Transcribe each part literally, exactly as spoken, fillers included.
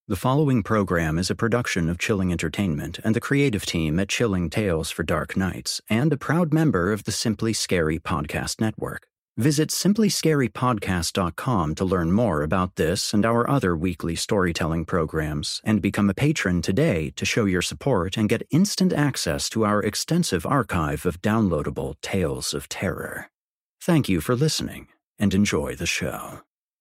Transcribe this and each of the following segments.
The following program is a production of Chilling Entertainment and the creative team at Chilling Tales for Dark Nights, and a proud member of the Simply Scary Podcast Network. Visit simply scary podcast dot com to learn more about this and our other weekly storytelling programs, and become a patron today to show your support and get instant access to our extensive archive of downloadable tales of terror. Thank you for listening, and enjoy the show.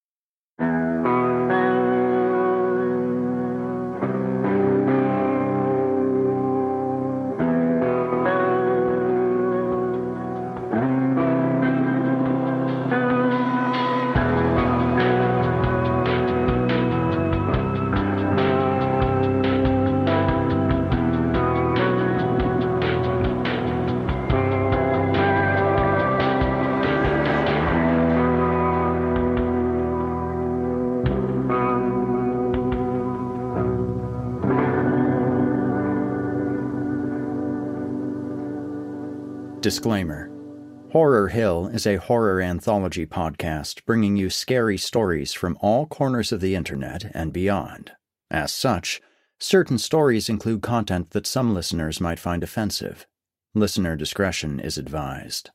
Disclaimer. Horror Hill is a horror anthology podcast bringing you scary stories from all corners of the internet and beyond. As such, certain stories include content that some listeners might find offensive. Listener discretion is advised.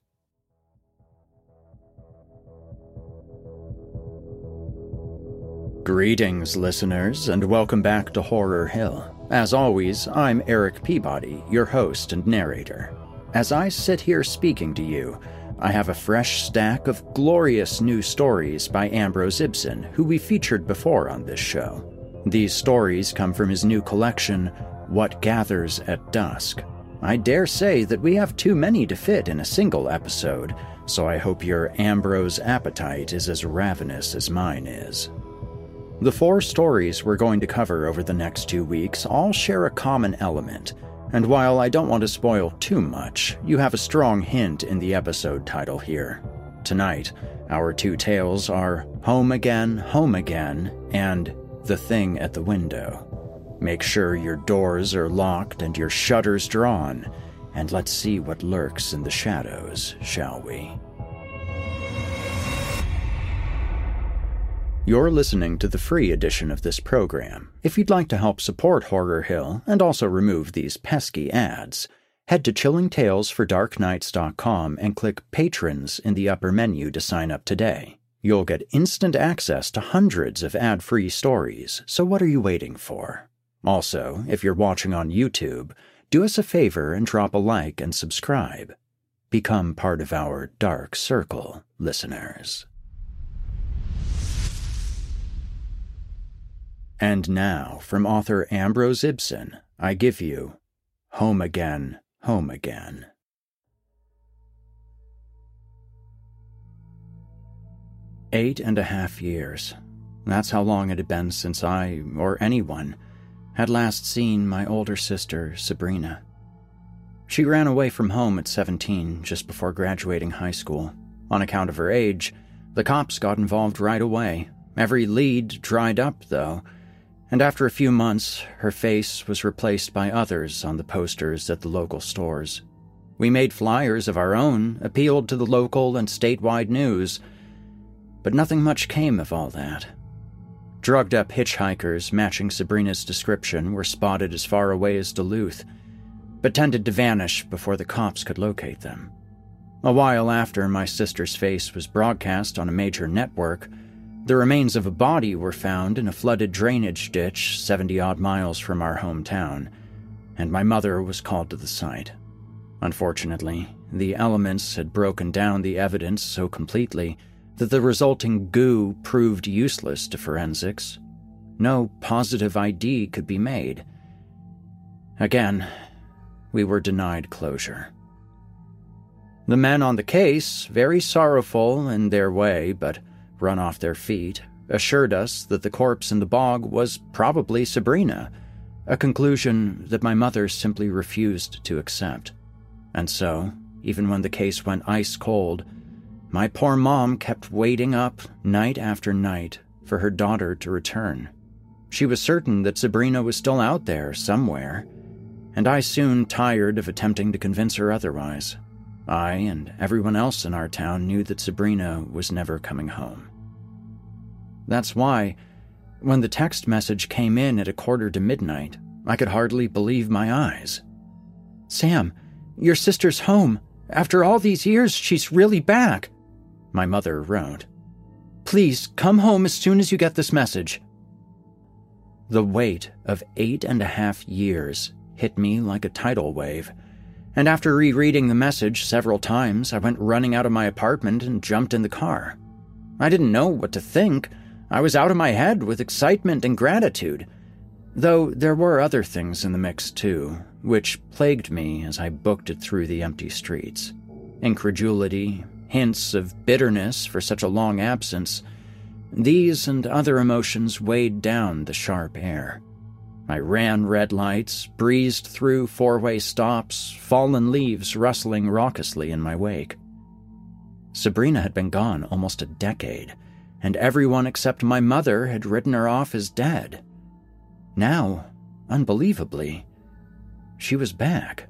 Greetings, listeners, and welcome back to Horror Hill. As always, I'm Eric Peabody, your host and narrator. As I sit here speaking to you, I have a fresh stack of glorious new stories by Ambrose Ibsen, who we featured before on this show. These stories come from his new collection, What Gathers at Dusk. I dare say that we have too many to fit in a single episode, so I hope your Ambrose appetite is as ravenous as mine is. The four stories we're going to cover over the next two weeks all share a common element. And while I don't want to spoil too much, you have a strong hint in the episode title here. Tonight, our two tales are Home Again, Home Again, and The Thing at the Window. Make sure your doors are locked and your shutters drawn, and let's see what lurks in the shadows, shall we? You're listening to the free edition of this program. If you'd like to help support Horror Hill and also remove these pesky ads, head to chilling tales for dark nights dot com and click Patrons in the upper menu to sign up today. You'll get instant access to hundreds of ad-free stories, so what are you waiting for? Also, if you're watching on YouTube, do us a favor and drop a like and subscribe. Become part of our Dark Circle, listeners. And now, from author Ambrose Ibsen, I give you Home Again, Home Again. Eight and a half years. That's how long it had been since I, or anyone, had last seen my older sister, Sabrina. She ran away from home at seventeen, just before graduating high school. On account of her age, the cops got involved right away. Every lead dried up, though, and after a few months, her face was replaced by others on the posters at the local stores. We made flyers of our own, appealed to the local and statewide news, but nothing much came of all that. Drugged-up hitchhikers matching Sabrina's description were spotted as far away as Duluth, but tended to vanish before the cops could locate them. A while after my sister's face was broadcast on a major network, the remains of a body were found in a flooded drainage ditch seventy-odd miles from our hometown, and my mother was called to the site. Unfortunately, the elements had broken down the evidence so completely that the resulting goo proved useless to forensics. No positive I D could be made. Again, we were denied closure. The men on the case, very sorrowful in their way, but run off their feet, assured us that the corpse in the bog was probably Sabrina, a conclusion that my mother simply refused to accept. And so, even when the case went ice cold, my poor mom kept waiting up night after night for her daughter to return. She was certain that Sabrina was still out there somewhere, and I soon tired of attempting to convince her otherwise. I and everyone else in our town knew that Sabrina was never coming home. That's why, When the text message came in at a quarter to midnight, I could hardly believe my eyes. "Sam, your sister's home. After all these years, she's really back," my mother wrote. "Please come home as soon as you get this message." The weight of eight and a half years hit me like a tidal wave, and after rereading the message several times, I went running out of my apartment and jumped in the car. I didn't know what to think. I was out of my head with excitement and gratitude, though there were other things in the mix too, which plagued me as I booked it through the empty streets. Incredulity, hints of bitterness for such a long absence. These and other emotions weighed down the sharp air. I ran red lights, breezed through four-way stops, fallen leaves rustling raucously in my wake. Sabrina had been gone almost a decade, and everyone except my mother had written her off as dead. Now, unbelievably, she was back.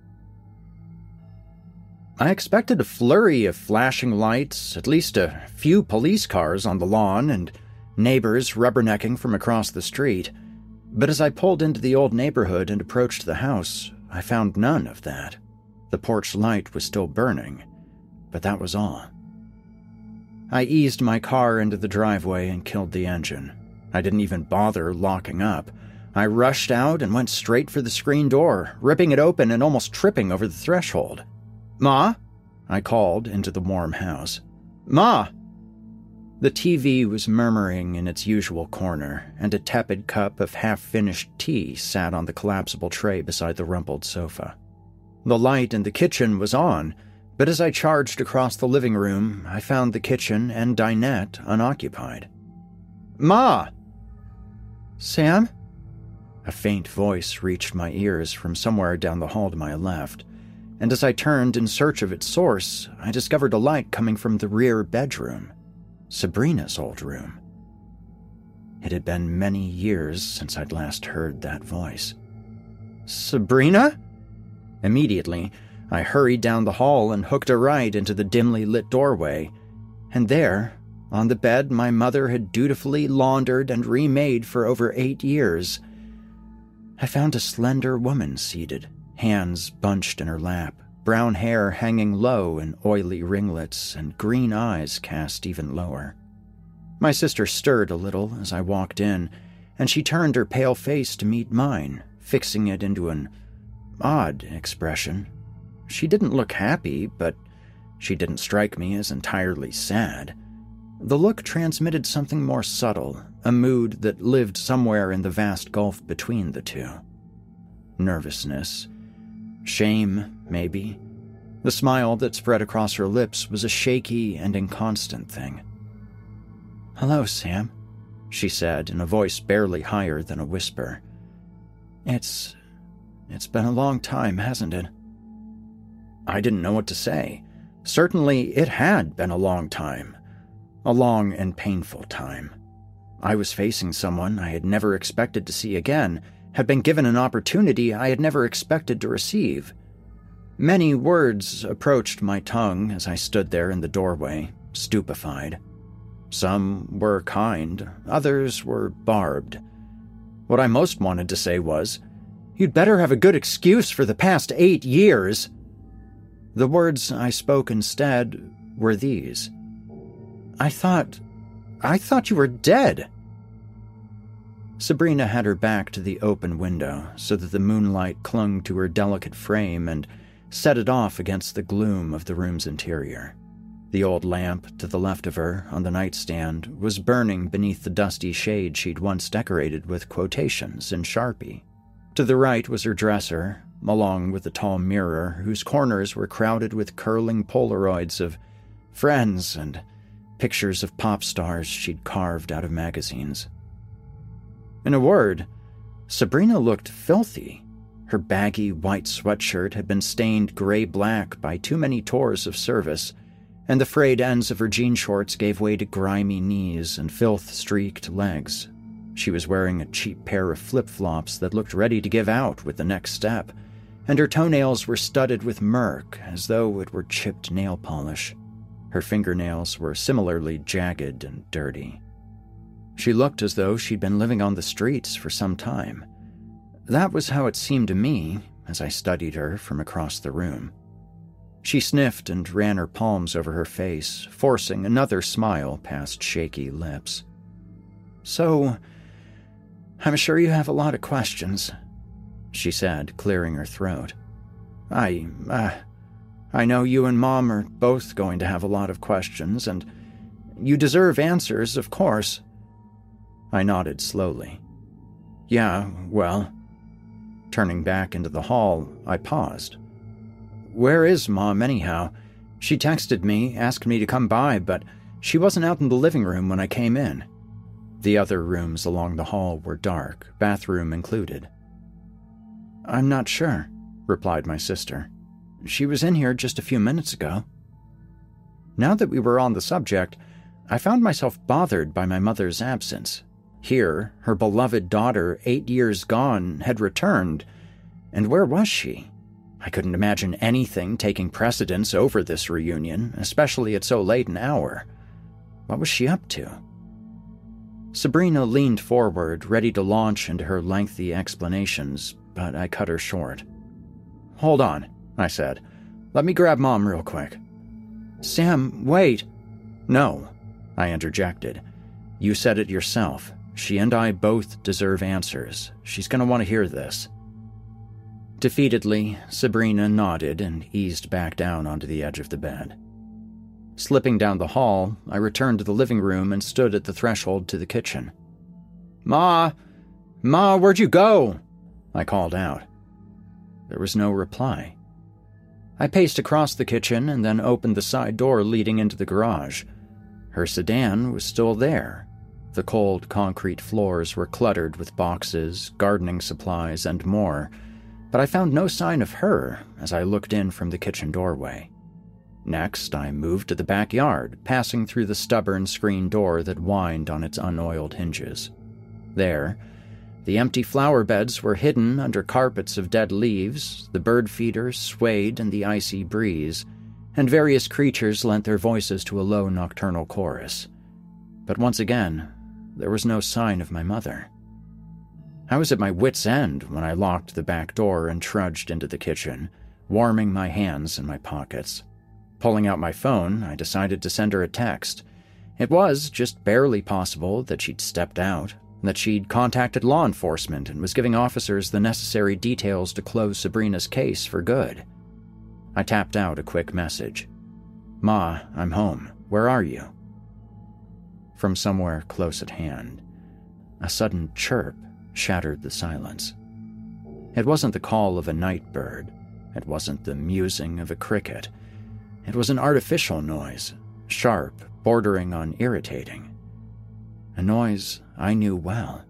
I expected a flurry of flashing lights, at least a few police cars on the lawn, and neighbors rubbernecking from across the street. But as I pulled into the old neighborhood and approached the house, I found none of that. The porch light was still burning, but that was all. I eased my car into the driveway and killed the engine. I didn't even bother locking up. I rushed out and went straight for the screen door, ripping it open and almost tripping over the threshold. "Ma?" I called into the warm house. "Ma!" The T V was murmuring in its usual corner, and a tepid cup of half-finished tea sat on the collapsible tray beside the rumpled sofa. The light in the kitchen was on, but as I charged across the living room, I found the kitchen and dinette unoccupied. "Ma!" "Sam?" A faint voice reached my ears from somewhere down the hall to my left, and as I turned in search of its source, I discovered a light coming from the rear bedroom, Sabrina's old room. It had been many years since I'd last heard that voice. "Sabrina?" Immediately, I hurried down the hall and hooked a right into the dimly lit doorway, and there, on the bed my mother had dutifully laundered and remade for over eight years, I found a slender woman seated, hands bunched in her lap, brown hair hanging low in oily ringlets and green eyes cast even lower. My sister stirred a little as I walked in, and she turned her pale face to meet mine, fixing it into an odd expression. She didn't look happy, but she didn't strike me as entirely sad. The look transmitted something more subtle, a mood that lived somewhere in the vast gulf between the two. Nervousness. Shame, maybe. The smile that spread across her lips was a shaky and inconstant thing. "Hello, Sam," she said in a voice barely higher than a whisper. It's... it's been a long time, hasn't it?" I didn't know what to say. Certainly it had been a long time. A long and painful time. I was facing someone I had never expected to see again, had been given an opportunity I had never expected to receive. Many words approached my tongue as I stood there in the doorway, stupefied. Some were kind, others were barbed. What I most wanted to say was, "You'd better have a good excuse for the past eight years." The words I spoke instead were these. I thought... I thought you were dead." Sabrina had her back to the open window so that the moonlight clung to her delicate frame and set it off against the gloom of the room's interior. The old lamp to the left of her, on the nightstand, was burning beneath the dusty shade she'd once decorated with quotations in Sharpie. To the right was her dresser, along with a tall mirror whose corners were crowded with curling Polaroids of friends and pictures of pop stars she'd carved out of magazines. In a word, Sabrina looked filthy. Her baggy white sweatshirt had been stained gray-black by too many tours of service, and the frayed ends of her jean shorts gave way to grimy knees and filth-streaked legs. She was wearing a cheap pair of flip-flops that looked ready to give out with the next step, and her toenails were studded with murk as though it were chipped nail polish. Her fingernails were similarly jagged and dirty. She looked as though she'd been living on the streets for some time. That was how it seemed to me as I studied her from across the room. She sniffed and ran her palms over her face, forcing another smile past shaky lips. "So, I'm sure you have a lot of questions," she said, clearing her throat. I, uh, I know you and Mom are both going to have a lot of questions, and you deserve answers, of course." I nodded slowly. "Yeah, well..." Turning back into the hall, I paused. "Where is Mom, anyhow? She texted me, asked me to come by, but she wasn't out in the living room when I came in." The other rooms along the hall were dark, bathroom included. "I'm not sure," replied my sister. "She was in here just a few minutes ago." Now that we were on the subject, I found myself bothered by my mother's absence. Here, her beloved daughter, eight years gone, had returned. And where was she? I couldn't imagine anything taking precedence over this reunion, especially at so late an hour. What was she up to? Sabrina leaned forward, ready to launch into her lengthy explanations, but I cut her short. "Hold on," I said. "Let me grab Mom real quick." "Sam, wait." "No," I interjected. "You said it yourself. She and I both deserve answers. She's going to want to hear this." Defeatedly, Sabrina nodded and eased back down onto the edge of the bed. Slipping down the hall, I returned to the living room and stood at the threshold to the kitchen. "Ma! Ma, where'd you go?" I called out. There was no reply. I paced across the kitchen and then opened the side door leading into the garage. Her sedan was still there. The cold concrete floors were cluttered with boxes, gardening supplies, and more, but I found no sign of her as I looked in from the kitchen doorway. Next, I moved to the backyard, passing through the stubborn screen door that whined on its unoiled hinges. There, the empty flower beds were hidden under carpets of dead leaves, the bird feeders swayed in the icy breeze, and various creatures lent their voices to a low nocturnal chorus. But once again, there was no sign of my mother. I was at my wit's end when I locked the back door and trudged into the kitchen, warming my hands in my pockets. Pulling out my phone, I decided to send her a text. It was just barely possible that she'd stepped out, that she'd contacted law enforcement and was giving officers the necessary details to close Sabrina's case for good. I tapped out a quick message. "Ma, I'm home. Where are you?" From somewhere close at hand, a sudden chirp shattered the silence. It wasn't the call of a night bird. It wasn't the musing of a cricket. It was an artificial noise, sharp, bordering on irritating. A noise I knew well.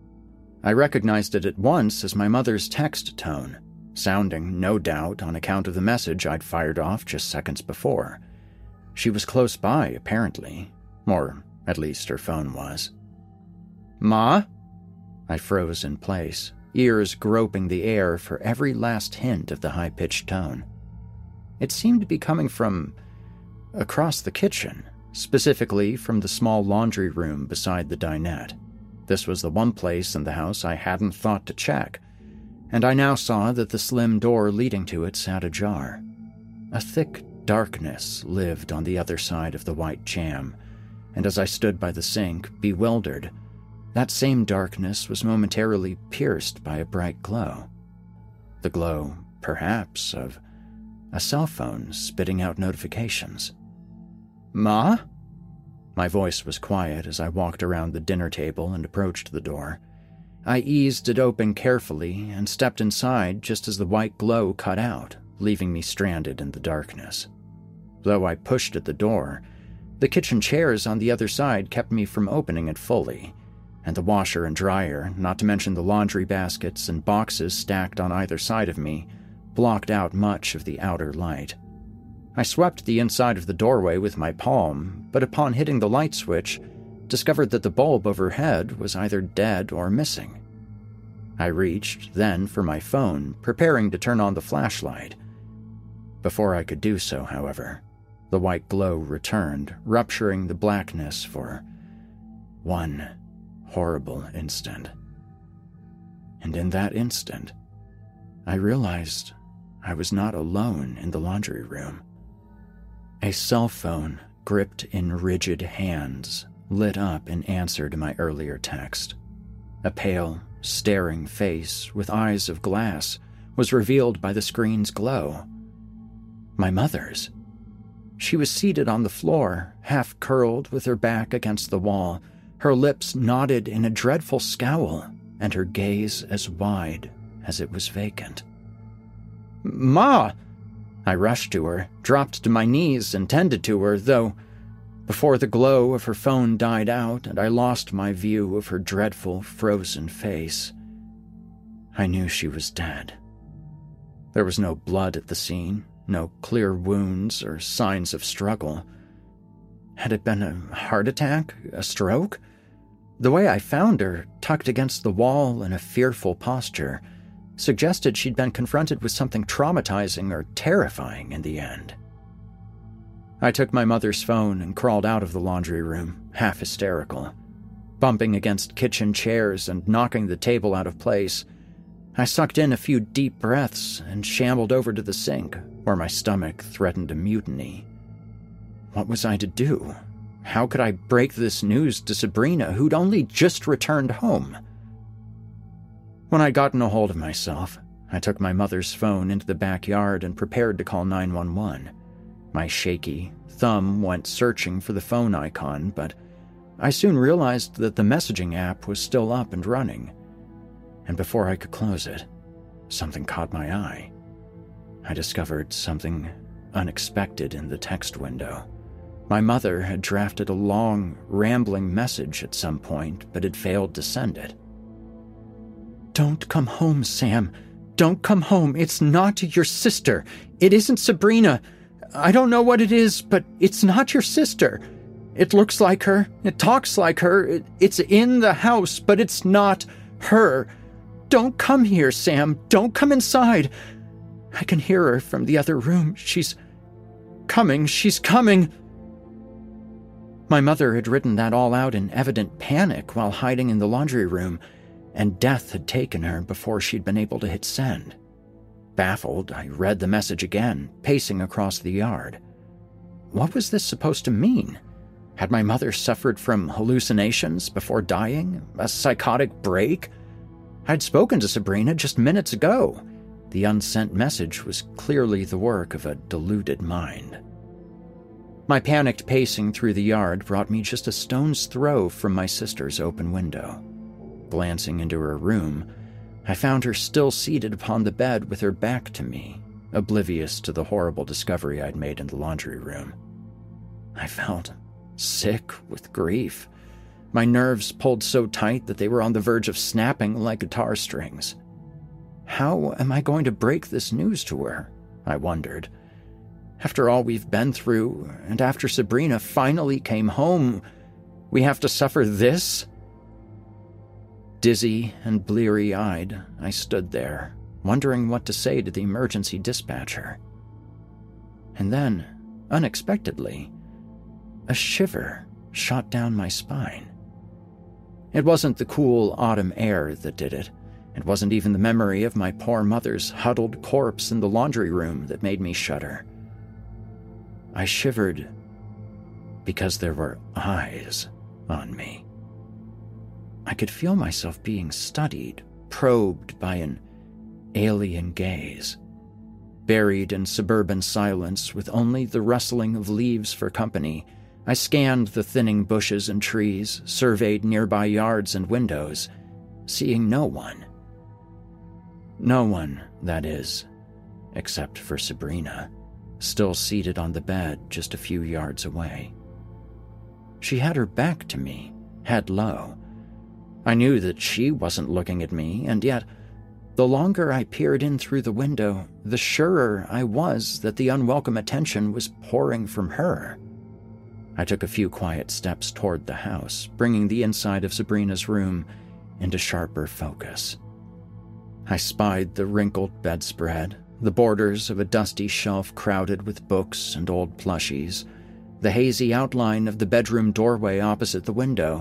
I recognized it at once as my mother's text tone, sounding, no doubt, on account of the message I'd fired off just seconds before. She was close by, apparently, or at least her phone was. "Ma?" I froze in place, ears groping the air for every last hint of the high-pitched tone. It seemed to be coming from across the kitchen, specifically from the small laundry room beside the dinette. This was the one place in the house I hadn't thought to check, and I now saw that the slim door leading to it sat ajar. A thick darkness lived on the other side of the white jam, and as I stood by the sink, bewildered, that same darkness was momentarily pierced by a bright glow. The glow, perhaps, of a cell phone spitting out notifications. "Ma?" My voice was quiet as I walked around the dinner table and approached the door. I eased it open carefully and stepped inside just as the white glow cut out, leaving me stranded in the darkness. Though I pushed at the door, the kitchen chairs on the other side kept me from opening it fully, and the washer and dryer, not to mention the laundry baskets and boxes stacked on either side of me, blocked out much of the outer light. I swept the inside of the doorway with my palm, but upon hitting the light switch, discovered that the bulb overhead was either dead or missing. I reached, then, for my phone, preparing to turn on the flashlight. Before I could do so, however, the white glow returned, rupturing the blackness for one horrible instant. And in that instant, I realized I was not alone in the laundry room. A cell phone gripped in rigid hands lit up in answer to my earlier text. A pale, staring face with eyes of glass was revealed by the screen's glow. My mother's. She was seated on the floor, half curled with her back against the wall, her lips knotted in a dreadful scowl, and her gaze as wide as it was vacant. "Ma!" I rushed to her, dropped to my knees and tended to her, though before the glow of her phone died out and I lost my view of her dreadful, frozen face, I knew she was dead. There was no blood at the scene, no clear wounds or signs of struggle. Had it been a heart attack, a stroke? The way I found her, tucked against the wall in a fearful posture, suggested she'd been confronted with something traumatizing or terrifying in the end. I took my mother's phone and crawled out of the laundry room, half hysterical. Bumping against kitchen chairs and knocking the table out of place, I sucked in a few deep breaths and shambled over to the sink, where my stomach threatened a mutiny. What was I to do? How could I break this news to Sabrina, who'd only just returned home? When I'd gotten a hold of myself, I took my mother's phone into the backyard and prepared to call nine one one. My shaky thumb went searching for the phone icon, but I soon realized that the messaging app was still up and running. And before I could close it, something caught my eye. I discovered something unexpected in the text window. My mother had drafted a long, rambling message at some point, but had failed to send it. "Don't come home, Sam. Don't come home. It's not your sister. It isn't Sabrina. I don't know what it is, but it's not your sister. It looks like her. It talks like her. It, it's in the house, but it's not her. Don't come here, Sam. Don't come inside. I can hear her from the other room. She's coming. She's coming." My mother had written that all out in evident panic while hiding in the laundry room, and death had taken her before she'd been able to hit send. Baffled, I read the message again, pacing across the yard. What was this supposed to mean? Had my mother suffered from hallucinations before dying? A psychotic break? I'd spoken to Sabrina just minutes ago. The unsent message was clearly the work of a deluded mind. My panicked pacing through the yard brought me just a stone's throw from my sister's open window. Glancing into her room, I found her still seated upon the bed with her back to me, oblivious to the horrible discovery I'd made in the laundry room. I felt sick with grief. My nerves pulled so tight that they were on the verge of snapping like guitar strings. How am I going to break this news to her? I wondered. After all we've been through, and after Sabrina finally came home, we have to suffer this? Dizzy and bleary-eyed, I stood there, wondering what to say to the emergency dispatcher. And then, unexpectedly, a shiver shot down my spine. It wasn't the cool autumn air that did it. It wasn't even the memory of my poor mother's huddled corpse in the laundry room that made me shudder. I shivered because there were eyes on me. I could feel myself being studied, probed by an alien gaze. Buried in suburban silence with only the rustling of leaves for company, I scanned the thinning bushes and trees, surveyed nearby yards and windows, seeing no one. No one, that is, except for Sabrina, still seated on the bed just a few yards away. She had her back to me, head low. I knew that she wasn't looking at me, and yet, the longer I peered in through the window, the surer I was that the unwelcome attention was pouring from her. I took a few quiet steps toward the house, bringing the inside of Sabrina's room into sharper focus. I spied the wrinkled bedspread, the borders of a dusty shelf crowded with books and old plushies, the hazy outline of the bedroom doorway opposite the window,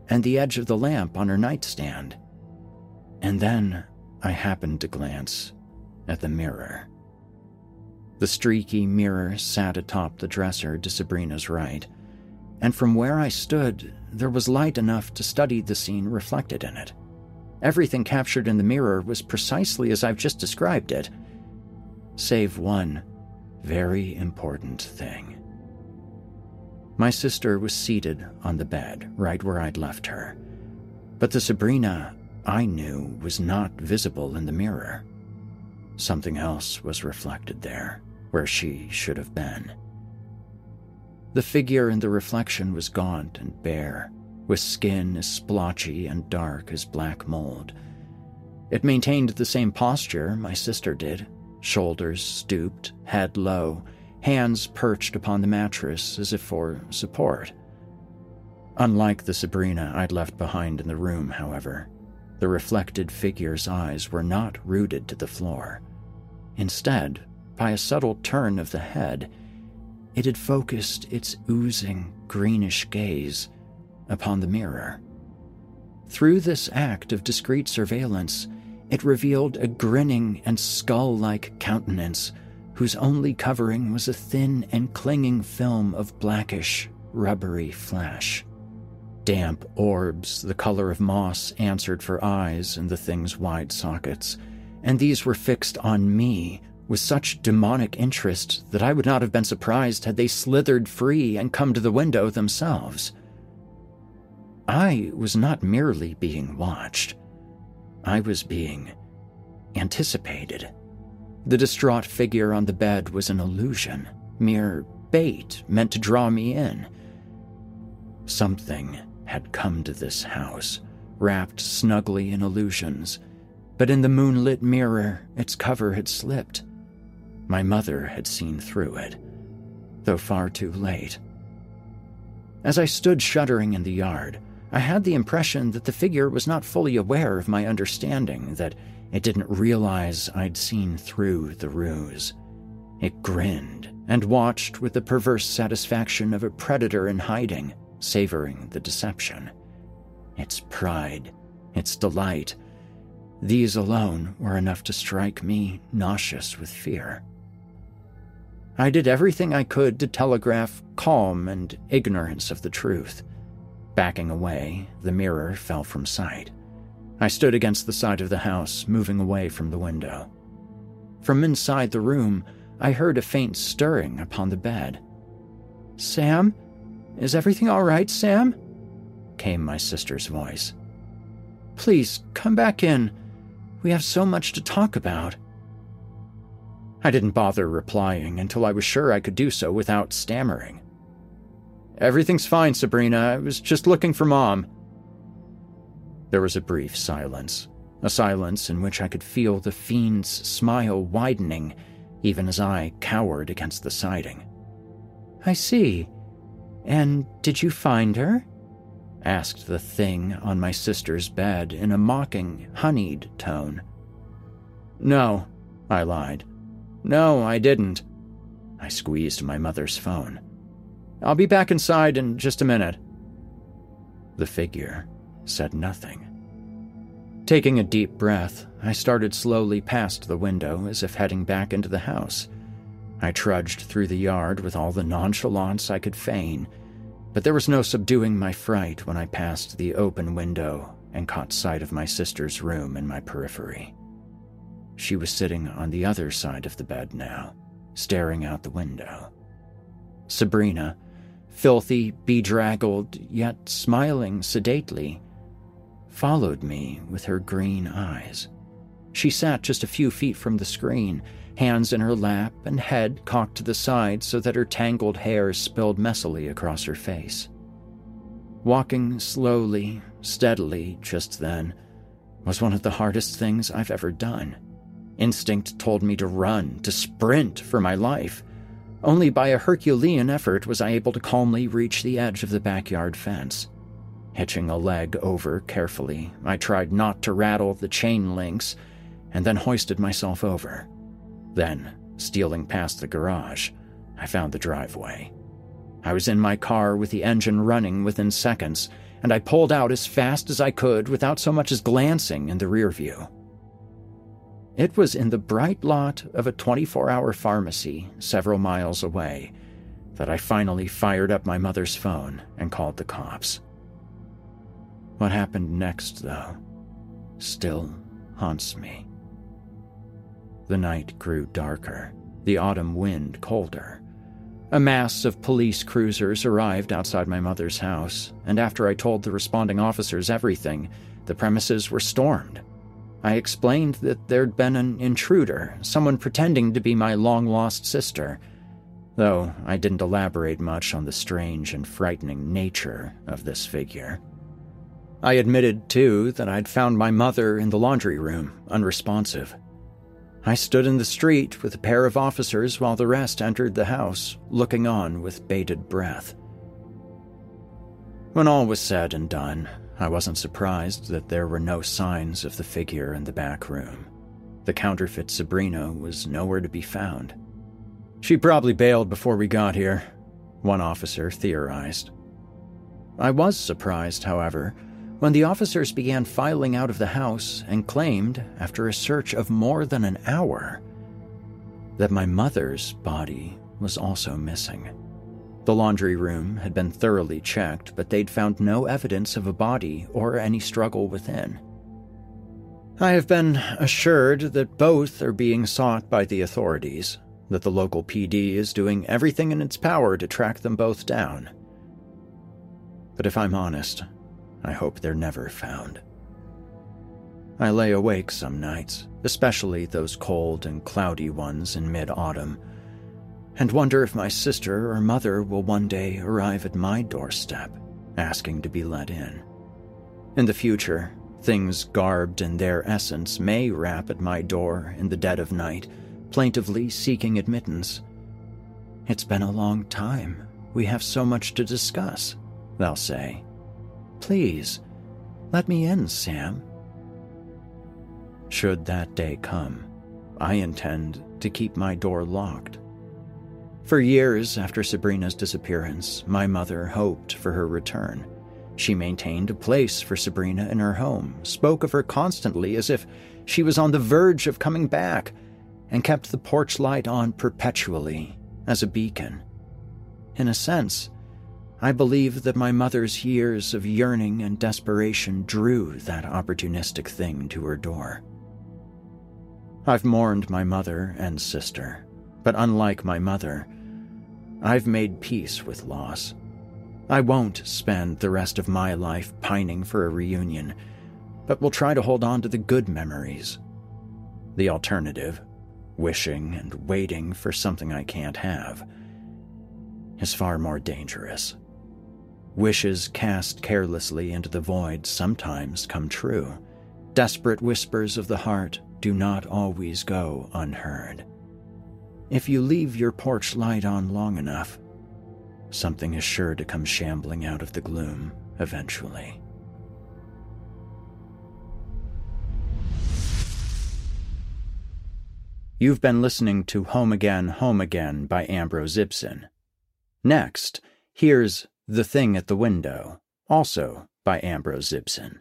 and the edge of the lamp on her nightstand. And then I happened to glance at the mirror. The streaky mirror sat atop the dresser to Sabrina's right, and from where I stood, there was light enough to study the scene reflected in it. Everything captured in the mirror was precisely as I've just described it, save one very important thing. My sister was seated on the bed, right where I'd left her, but the Sabrina I knew was not visible in the mirror. Something else was reflected there, where she should have been. The figure in the reflection was gaunt and bare, with skin as splotchy and dark as black mold. It maintained the same posture my sister did, shoulders stooped, head low, hands perched upon the mattress as if for support. Unlike the Sabrina I'd left behind in the room, however, the reflected figure's eyes were not rooted to the floor. Instead, by a subtle turn of the head, it had focused its oozing, greenish gaze upon the mirror. Through this act of discreet surveillance, it revealed a grinning and skull-like countenance whose only covering was a thin and clinging film of blackish, rubbery flesh. Damp orbs the color of moss answered for eyes in the thing's wide sockets, and these were fixed on me with such demonic interest that I would not have been surprised had they slithered free and come to the window themselves. I was not merely being watched. I was being anticipated. The distraught figure on the bed was an illusion, mere bait meant to draw me in. Something had come to this house, wrapped snugly in illusions, but in the moonlit mirror its cover had slipped. My mother had seen through it, though far too late. As I stood shuddering in the yard, I had the impression that the figure was not fully aware of my understanding, that it didn't realize I'd seen through the ruse. It grinned and watched with the perverse satisfaction of a predator in hiding, savoring the deception. Its pride, its delight, these alone were enough to strike me nauseous with fear. I did everything I could to telegraph calm and ignorance of the truth. Backing away, the mirror fell from sight. I stood against the side of the house, moving away from the window. From inside the room, I heard a faint stirring upon the bed. "Sam? Is everything all right, Sam?" came my sister's voice. "Please, come back in. We have so much to talk about." I didn't bother replying until I was sure I could do so without stammering. "Everything's fine, Sabrina. I was just looking for Mom." There was a brief silence, a silence in which I could feel the fiend's smile widening even as I cowered against the siding. "I see. And did you find her?" asked the thing on my sister's bed in a mocking, honeyed tone. "No," I lied. "No, I didn't." I squeezed my mother's phone. "I'll be back inside in just a minute." The figure said nothing. Taking a deep breath, I started slowly past the window as if heading back into the house. I trudged through the yard with all the nonchalance I could feign, but there was no subduing my fright when I passed the open window and caught sight of my sister's room in my periphery. She was sitting on the other side of the bed now, staring out the window. Sabrina, filthy, bedraggled, yet smiling sedately, followed me with her green eyes. She sat just a few feet from the screen, hands in her lap and head cocked to the side so that her tangled hair spilled messily across her face. Walking slowly, steadily just then was one of the hardest things I've ever done. Instinct told me to run, to sprint for my life. Only by a Herculean effort was I able to calmly reach the edge of the backyard fence. Hitching a leg over carefully, I tried not to rattle the chain links, and then hoisted myself over. Then, stealing past the garage, I found the driveway. I was in my car with the engine running within seconds, and I pulled out as fast as I could without so much as glancing in the rear view. It was in the bright lot of a twenty-four hour pharmacy several miles away that I finally fired up my mother's phone and called the cops. What happened next, though, still haunts me. The night grew darker, the autumn wind colder. A mass of police cruisers arrived outside my mother's house, and after I told the responding officers everything, the premises were stormed. I explained that there'd been an intruder, someone pretending to be my long-lost sister, though I didn't elaborate much on the strange and frightening nature of this figure. I admitted, too, that I'd found my mother in the laundry room, unresponsive. I stood in the street with a pair of officers while the rest entered the house, looking on with bated breath. When all was said and done, I wasn't surprised that there were no signs of the figure in the back room. The counterfeit Sabrina was nowhere to be found. She probably bailed before we got here, one officer theorized. I was surprised, however, when the officers began filing out of the house and claimed, after a search of more than an hour, that my mother's body was also missing. The laundry room had been thoroughly checked, but they'd found no evidence of a body or any struggle within. I have been assured that both are being sought by the authorities, that the local P D is doing everything in its power to track them both down. But if I'm honest, I hope they're never found. I lay awake some nights, especially those cold and cloudy ones in mid-autumn, and wonder if my sister or mother will one day arrive at my doorstep, asking to be let in. In the future, things garbed in their essence may rap at my door in the dead of night, plaintively seeking admittance. "It's been a long time. We have so much to discuss," they'll say. "Please, let me in, Sam." Should that day come, I intend to keep my door locked. For years after Sabrina's disappearance, my mother hoped for her return. She maintained a place for Sabrina in her home, spoke of her constantly as if she was on the verge of coming back, and kept the porch light on perpetually as a beacon. In a sense, I believe that my mother's years of yearning and desperation drew that opportunistic thing to her door. I've mourned my mother and sister, but unlike my mother, I've made peace with loss. I won't spend the rest of my life pining for a reunion, but will try to hold on to the good memories. The alternative, wishing and waiting for something I can't have, is far more dangerous. Wishes cast carelessly into the void sometimes come true. Desperate whispers of the heart do not always go unheard. If you leave your porch light on long enough, something is sure to come shambling out of the gloom eventually. You've been listening to Home Again, Home Again by Ambrose Ibsen. Next, here's The Thing at the Window, also by Ambrose Ibsen.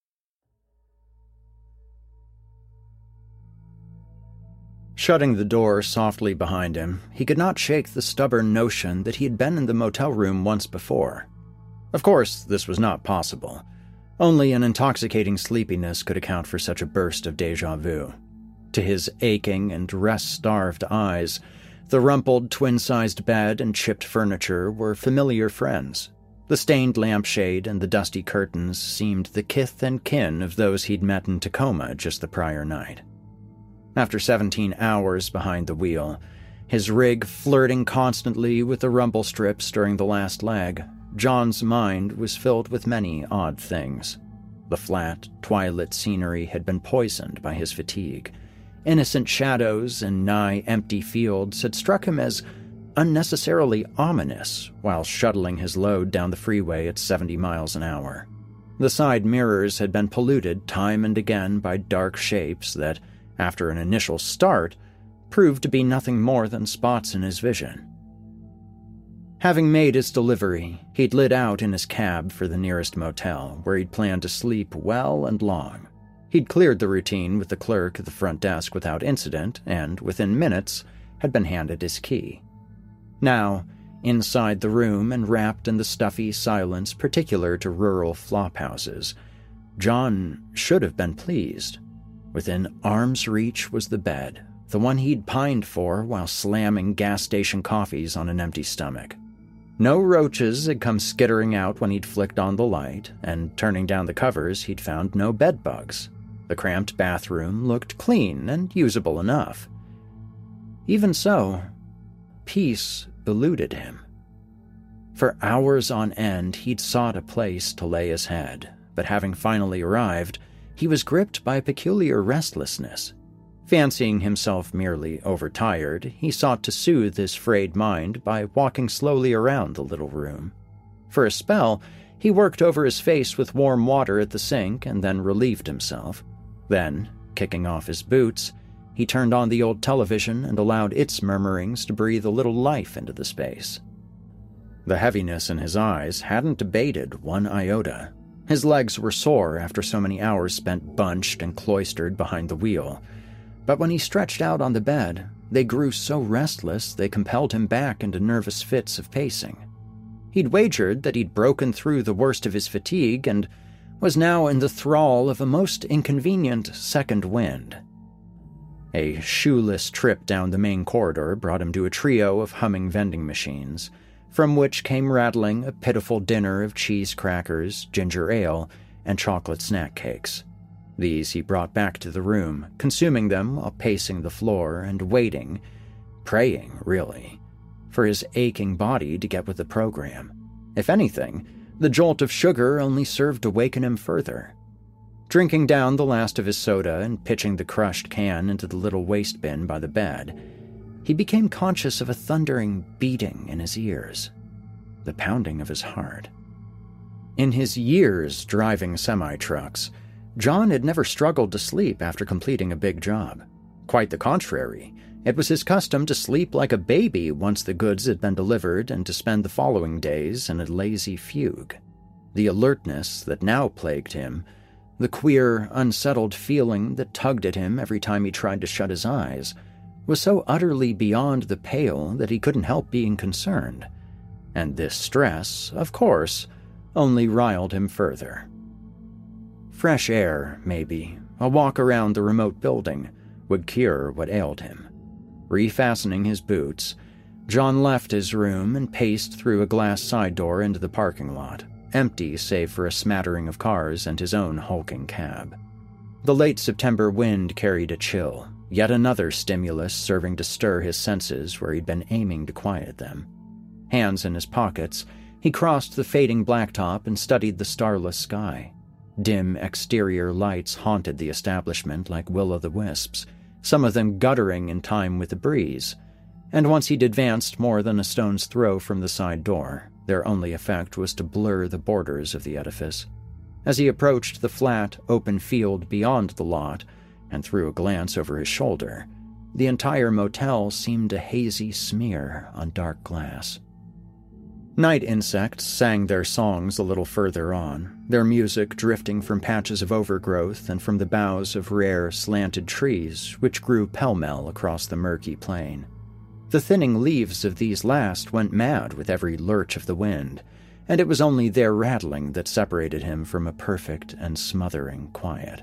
Shutting the door softly behind him, he could not shake the stubborn notion that he had been in the motel room once before. Of course, this was not possible. Only an intoxicating sleepiness could account for such a burst of déjà vu. To his aching and rest-starved eyes, the rumpled twin-sized bed and chipped furniture were familiar friends. The stained lampshade and the dusty curtains seemed the kith and kin of those he'd met in Tacoma just the prior night. After seventeen hours behind the wheel, his rig flirting constantly with the rumble strips during the last leg, John's mind was filled with many odd things. The flat, twilit scenery had been poisoned by his fatigue. Innocent shadows and nigh empty fields had struck him as unnecessarily ominous while shuttling his load down the freeway at seventy miles an hour. The side mirrors had been polluted time and again by dark shapes that, after an initial start, proved to be nothing more than spots in his vision. Having made his delivery, he'd lit out in his cab for the nearest motel, where he'd planned to sleep well and long. He'd cleared the routine with the clerk at the front desk without incident, and, within minutes, had been handed his key. Now, inside the room and wrapped in the stuffy silence particular to rural flophouses, John should have been pleased. Within arm's reach was the bed, the one he'd pined for while slamming gas station coffees on an empty stomach. No roaches had come skittering out when he'd flicked on the light, and turning down the covers, he'd found no bed bugs. The cramped bathroom looked clean and usable enough. Even so, peace eluded him. For hours on end, he'd sought a place to lay his head, but having finally arrived, he was gripped by a peculiar restlessness. Fancying himself merely overtired, he sought to soothe his frayed mind by walking slowly around the little room. For a spell, he worked over his face with warm water at the sink and then relieved himself. Then, kicking off his boots, he turned on the old television and allowed its murmurings to breathe a little life into the space. The heaviness in his eyes hadn't abated one iota. His legs were sore after so many hours spent bunched and cloistered behind the wheel. But when he stretched out on the bed, they grew so restless they compelled him back into nervous fits of pacing. He'd wagered that he'd broken through the worst of his fatigue and was now in the thrall of a most inconvenient second wind. A shoeless trip down the main corridor brought him to a trio of humming vending machines, from which came rattling a pitiful dinner of cheese crackers, ginger ale, and chocolate snack cakes. These he brought back to the room, consuming them while pacing the floor and waiting, praying, really, for his aching body to get with the program. If anything, the jolt of sugar only served to waken him further. Drinking down the last of his soda and pitching the crushed can into the little waste bin by the bed, he became conscious of a thundering beating in his ears, the pounding of his heart. In his years driving semi-trucks, John had never struggled to sleep after completing a big job. Quite the contrary, it was his custom to sleep like a baby once the goods had been delivered and to spend the following days in a lazy fugue. The alertness that now plagued him, the queer, unsettled feeling that tugged at him every time he tried to shut his eyes, was so utterly beyond the pale that he couldn't help being concerned. And this stress, of course, only riled him further. Fresh air, maybe, a walk around the remote building, would cure what ailed him. Refastening his boots, John left his room and paced through a glass side door into the parking lot, empty save for a smattering of cars and his own hulking cab. The late September wind carried a chill, yet another stimulus serving to stir his senses where he'd been aiming to quiet them. Hands in his pockets, he crossed the fading blacktop and studied the starless sky. Dim exterior lights haunted the establishment like will-o'-the-wisps, some of them guttering in time with the breeze, and once he'd advanced more than a stone's throw from the side door, their only effect was to blur the borders of the edifice. As he approached the flat, open field beyond the lot, and threw a glance over his shoulder, the entire motel seemed a hazy smear on dark glass. Night insects sang their songs a little further on, their music drifting from patches of overgrowth and from the boughs of rare, slanted trees which grew pell-mell across the murky plain. The thinning leaves of these last went mad with every lurch of the wind, and it was only their rattling that separated him from a perfect and smothering quiet.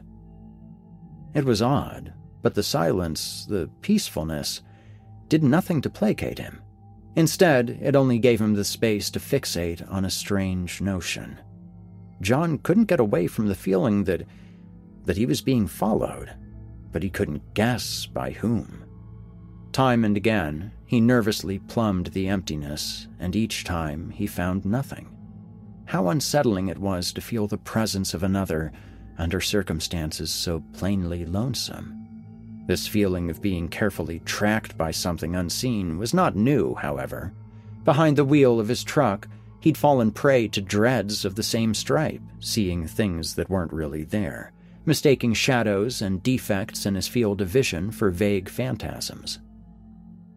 It was odd, but the silence, the peacefulness, did nothing to placate him. Instead, it only gave him the space to fixate on a strange notion. John couldn't get away from the feeling that, that he was being followed, but he couldn't guess by whom. Time and again, he nervously plumbed the emptiness, and each time he found nothing. How unsettling it was to feel the presence of another under circumstances so plainly lonesome. This feeling of being carefully tracked by something unseen was not new, however. Behind the wheel of his truck, he'd fallen prey to dreads of the same stripe, seeing things that weren't really there, mistaking shadows and defects in his field of vision for vague phantasms.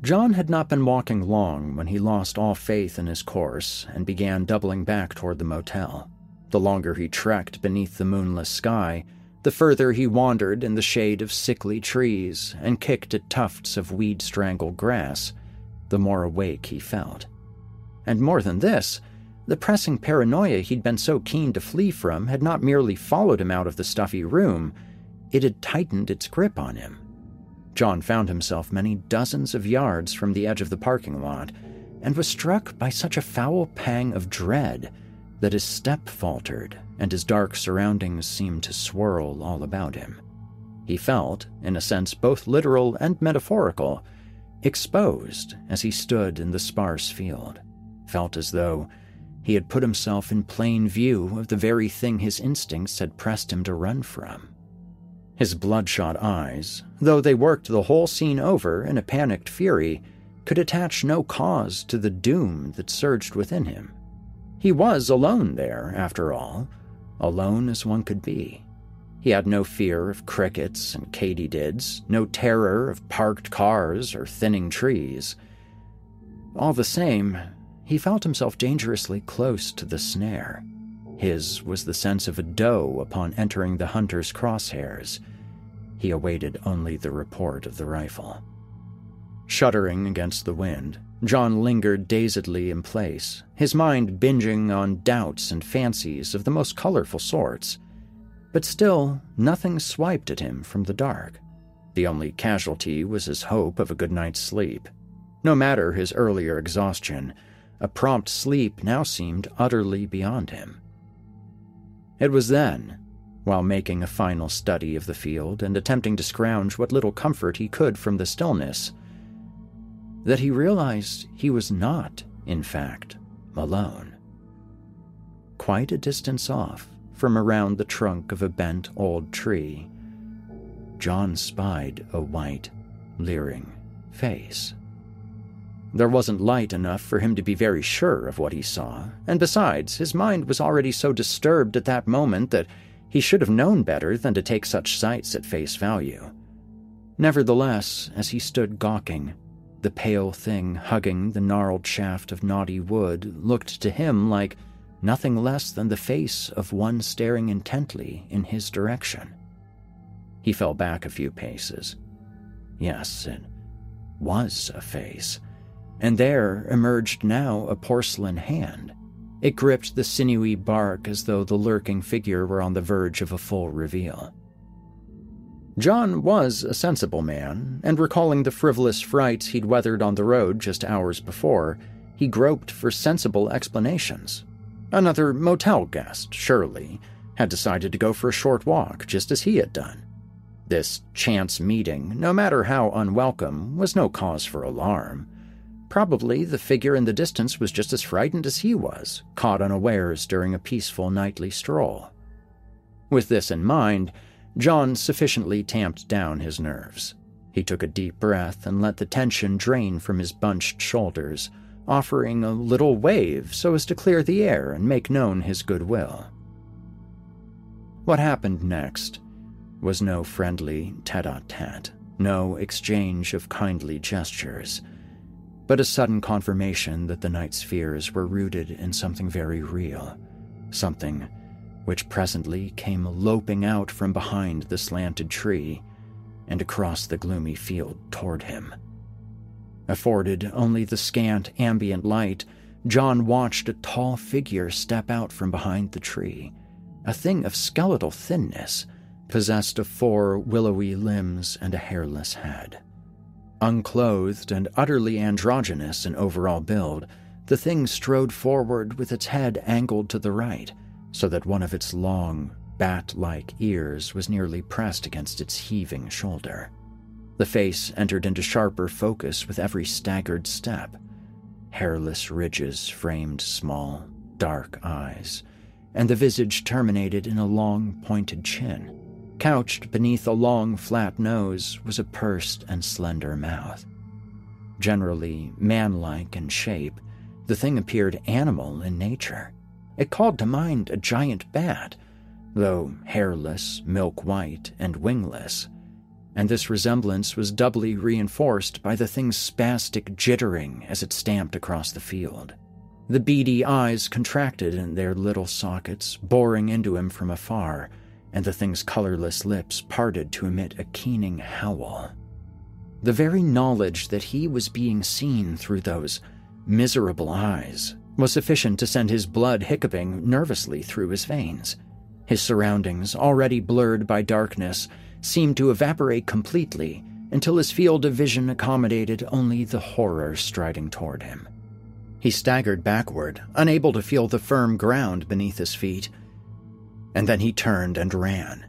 John had not been walking long when he lost all faith in his course and began doubling back toward the motel. The longer he trekked beneath the moonless sky, the further he wandered in the shade of sickly trees and kicked at tufts of weed-strangled grass, the more awake he felt. And more than this, the pressing paranoia he'd been so keen to flee from had not merely followed him out of the stuffy room, it had tightened its grip on him. John found himself many dozens of yards from the edge of the parking lot and was struck by such a foul pang of dread that his step faltered and his dark surroundings seemed to swirl all about him. He felt, in a sense both literal and metaphorical, exposed as he stood in the sparse field, felt as though he had put himself in plain view of the very thing his instincts had pressed him to run from. His bloodshot eyes, though they worked the whole scene over in a panicked fury, could attach no cause to the doom that surged within him. He was alone there, after all, alone as one could be. He had no fear of crickets and katydids, no terror of parked cars or thinning trees. All the same, he felt himself dangerously close to the snare. His was the sense of a doe upon entering the hunter's crosshairs. He awaited only the report of the rifle. Shuddering against the wind, John lingered dazedly in place, his mind binging on doubts and fancies of the most colorful sorts. But still, nothing swiped at him from the dark. The only casualty was his hope of a good night's sleep. No matter his earlier exhaustion, a prompt sleep now seemed utterly beyond him. It was then, while making a final study of the field and attempting to scrounge what little comfort he could from the stillness, that he realized he was not, in fact, alone. Quite a distance off, from around the trunk of a bent old tree, John spied a white, leering face. There wasn't light enough for him to be very sure of what he saw, and besides, his mind was already so disturbed at that moment that he should have known better than to take such sights at face value. Nevertheless, as he stood gawking, the pale thing hugging the gnarled shaft of knotty wood looked to him like nothing less than the face of one staring intently in his direction. He fell back a few paces. Yes, it was a face. And there emerged now a porcelain hand. It gripped the sinewy bark as though the lurking figure were on the verge of a full reveal. John was a sensible man, and recalling the frivolous frights he'd weathered on the road just hours before, he groped for sensible explanations. Another motel guest, surely, had decided to go for a short walk just as he had done. This chance meeting, no matter how unwelcome, was no cause for alarm. Probably the figure in the distance was just as frightened as he was, caught unawares during a peaceful nightly stroll. With this in mind, John sufficiently tamped down his nerves. He took a deep breath and let the tension drain from his bunched shoulders, offering a little wave so as to clear the air and make known his goodwill. What happened next was no friendly tete-a-tete, no exchange of kindly gestures, but a sudden confirmation that the night's fears were rooted in something very real, something which presently came loping out from behind the slanted tree and across the gloomy field toward him. Afforded only the scant ambient light, John watched a tall figure step out from behind the tree, a thing of skeletal thinness, possessed of four willowy limbs and a hairless head. Unclothed and utterly androgynous in overall build, the thing strode forward with its head angled to the right, so that one of its long, bat-like ears was nearly pressed against its heaving shoulder. The face entered into sharper focus with every staggered step. Hairless ridges framed small, dark eyes, and the visage terminated in a long, pointed chin. Couched beneath a long, flat nose was a pursed and slender mouth. Generally man-like in shape, the thing appeared animal in nature. It called to mind a giant bat, though hairless, milk-white, and wingless. and this resemblance was doubly reinforced by the thing's spastic jittering as it stamped across the field. The beady eyes contracted in their little sockets, boring into him from afar, and the thing's colorless lips parted to emit a keening howl. The very knowledge that he was being seen through those miserable eyes was sufficient to send his blood hiccuping nervously through his veins. His surroundings, already blurred by darkness, seemed to evaporate completely until his field of vision accommodated only the horror striding toward him. He staggered backward, unable to feel the firm ground beneath his feet, and then he turned and ran.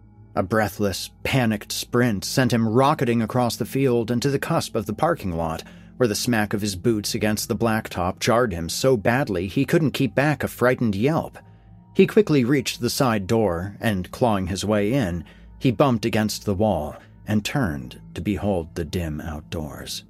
A breathless, panicked sprint sent him rocketing across the field and to the cusp of the parking lot, where the smack of his boots against the blacktop jarred him so badly he couldn't keep back a frightened yelp. He quickly reached the side door, and clawing his way in, he bumped against the wall and turned to behold the dim outdoors.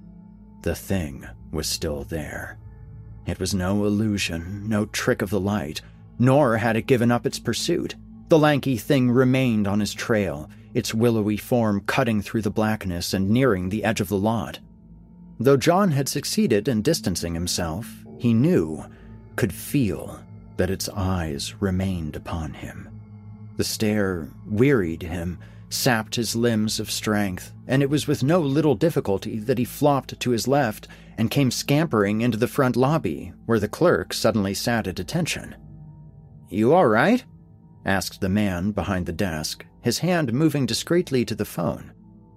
The thing was still there. It was no illusion, no trick of the light, nor had it given up its pursuit. The lanky thing remained on his trail, its willowy form cutting through the blackness and nearing the edge of the lot. Though John had succeeded in distancing himself, he knew, could feel, that its eyes remained upon him. The stare wearied him, sapped his limbs of strength, and it was with no little difficulty that he flopped to his left and came scampering into the front lobby, where the clerk suddenly sat at attention. "You all right?" asked the man behind the desk, his hand moving discreetly to the phone.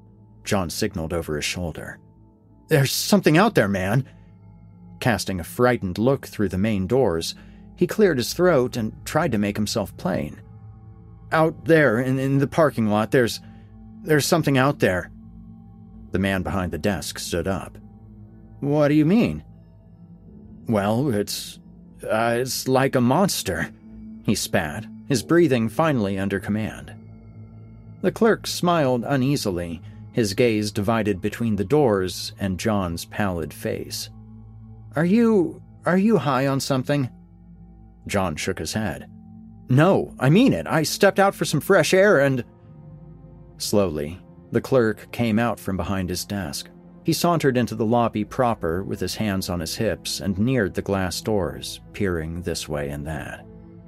John signaled over his shoulder. "There's something out there, man." Casting a frightened look through the main doors, he cleared his throat and tried to make himself plain. "Out there, in, in the parking lot, there's... there's something out there." The man behind the desk stood up. "What do you mean?" "Well, it's... Uh, it's like a monster," he spat, his breathing finally under command. The clerk smiled uneasily, his gaze divided between the doors and John's pallid face. Are you... are you high on something?" John shook his head. "No, I mean it. I stepped out for some fresh air and..." Slowly, the clerk came out from behind his desk. He sauntered into the lobby proper with his hands on his hips and neared the glass doors, peering this way and that.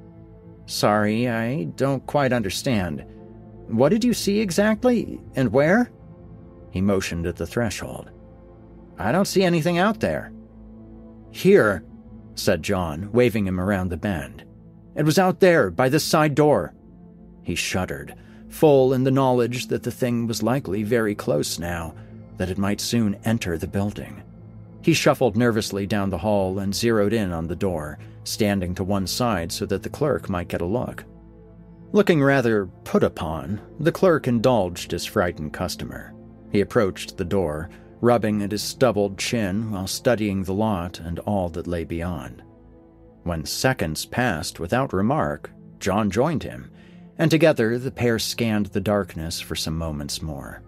"Sorry, I don't quite understand. What did you see exactly, and where?" He motioned at the threshold. "I don't see anything out there." "Here," said John, waving him around the bend. "It was out there, by this side door." He shuddered, full in the knowledge that the thing was likely very close now, that it might soon enter the building. He shuffled nervously down the hall and zeroed in on the door, standing to one side so that the clerk might get a look. Looking rather put upon, the clerk indulged his frightened customer. He approached the door, rubbing at his stubbled chin while studying the lot and all that lay beyond. When seconds passed without remark, John joined him, and together the pair scanned the darkness for some moments more.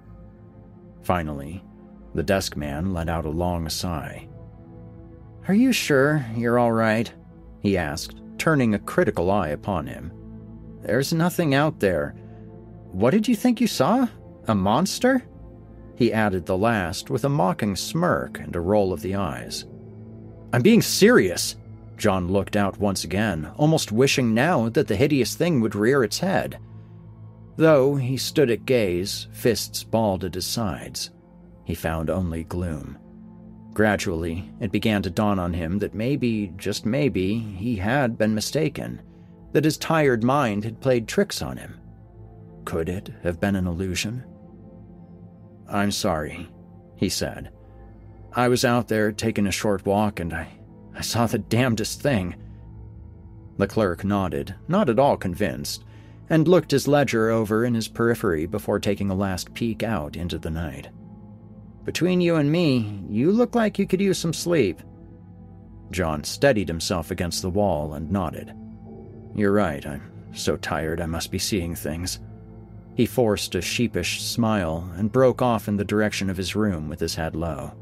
Finally, the desk man let out a long sigh. "Are you sure you're all right?" he asked, turning a critical eye upon him. "There's nothing out there. What did you think you saw? A monster?" He added the last with a mocking smirk and a roll of the eyes. "I'm being serious." John looked out once again, almost wishing now that the hideous thing would rear its head. Though he stood at gaze, fists balled at his sides, he found only gloom. Gradually, it began to dawn on him that maybe, just maybe, he had been mistaken, that his tired mind had played tricks on him. Could it have been an illusion? "I'm sorry," he said. "I was out there taking a short walk and I, I saw the damnedest thing." The clerk nodded, not at all convinced, and looked his ledger over in his periphery before taking a last peek out into the night. "Between you and me, you look like you could use some sleep." John steadied himself against the wall and nodded. "You're right, I'm so tired I must be seeing things." He forced a sheepish smile and broke off in the direction of his room with his head low.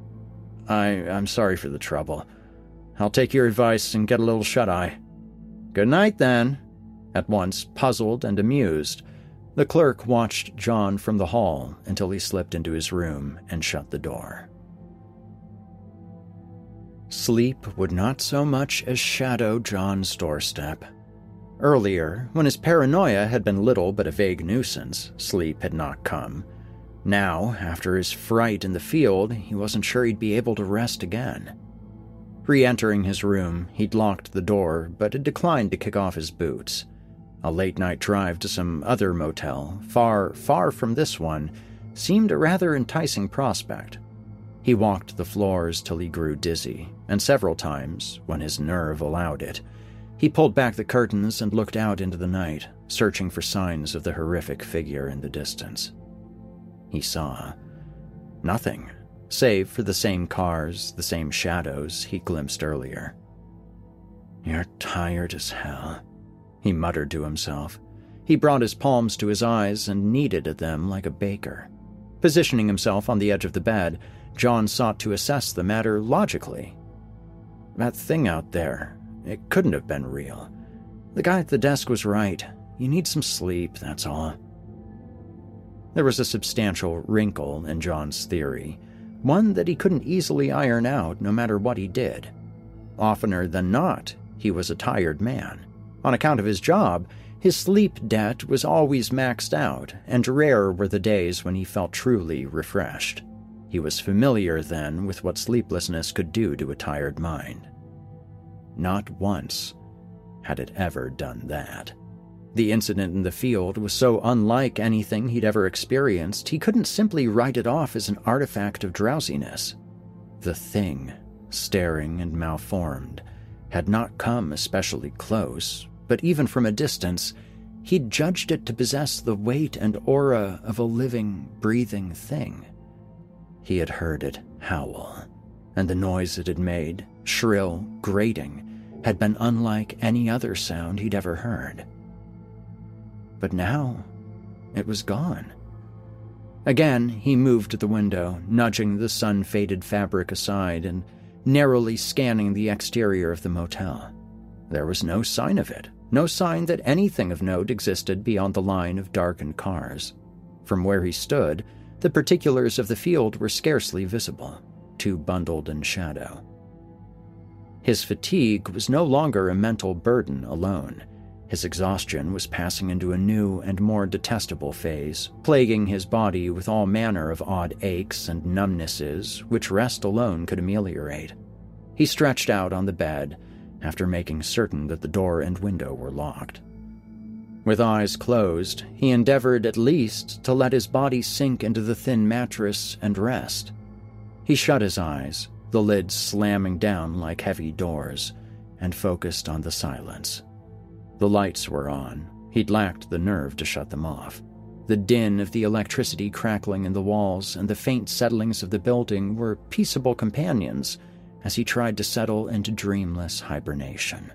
I, I'm sorry for the trouble. I'll take your advice and get a little shut-eye." "Good night, then." At once puzzled and amused, The clerk watched John from the hall until he slipped into his room and shut the door. Sleep would not so much as shadow John's doorstep. Earlier, when his paranoia had been little but a vague nuisance, sleep had not come. Now, after his fright in the field, he wasn't sure he'd be able to rest again. Re-entering his room, he'd locked the door, but had declined to kick off his boots. A late-night drive to some other motel, far, far from this one, seemed a rather enticing prospect. He walked the floors till he grew dizzy, and several times, when his nerve allowed it, he pulled back the curtains and looked out into the night, searching for signs of the horrific figure in the distance. He saw nothing, save for the same cars, the same shadows he glimpsed earlier. "You're tired as hell," he muttered to himself. He brought his palms to his eyes and kneaded at them like a baker. Positioning himself on the edge of the bed, John sought to assess the matter logically. That thing out there, it couldn't have been real. The guy at the desk was right. You need some sleep, that's all. There was a substantial wrinkle in John's theory, one that he couldn't easily iron out no matter what he did. Oftener than not, he was a tired man. On account of his job, his sleep debt was always maxed out, and rare were the days when he felt truly refreshed. He was familiar, then, with what sleeplessness could do to a tired mind. Not once had it ever done that. The incident in the field was so unlike anything he'd ever experienced, he couldn't simply write it off as an artifact of drowsiness. The thing, staring and malformed, had not come especially close, but even from a distance, he'd judged it to possess the weight and aura of a living, breathing thing. He had heard it howl, and the noise it had made, shrill, grating, had been unlike any other sound he'd ever heard. But now, it was gone. Again, he moved to the window, nudging the sun-faded fabric aside and narrowly scanning the exterior of the motel. There was no sign of it, no sign that anything of note existed beyond the line of darkened cars. From where he stood, the particulars of the field were scarcely visible, too bundled in shadow. His fatigue was no longer a mental burden alone. His exhaustion was passing into a new and more detestable phase, plaguing his body with all manner of odd aches and numbnesses which rest alone could ameliorate. He stretched out on the bed, after making certain that the door and window were locked. With eyes closed, he endeavored at least to let his body sink into the thin mattress and rest. He shut his eyes, the lids slamming down like heavy doors, and focused on the silence. The lights were on. He'd lacked the nerve to shut them off. The din of the electricity crackling in the walls and the faint settlings of the building were peaceable companions as he tried to settle into dreamless hibernation.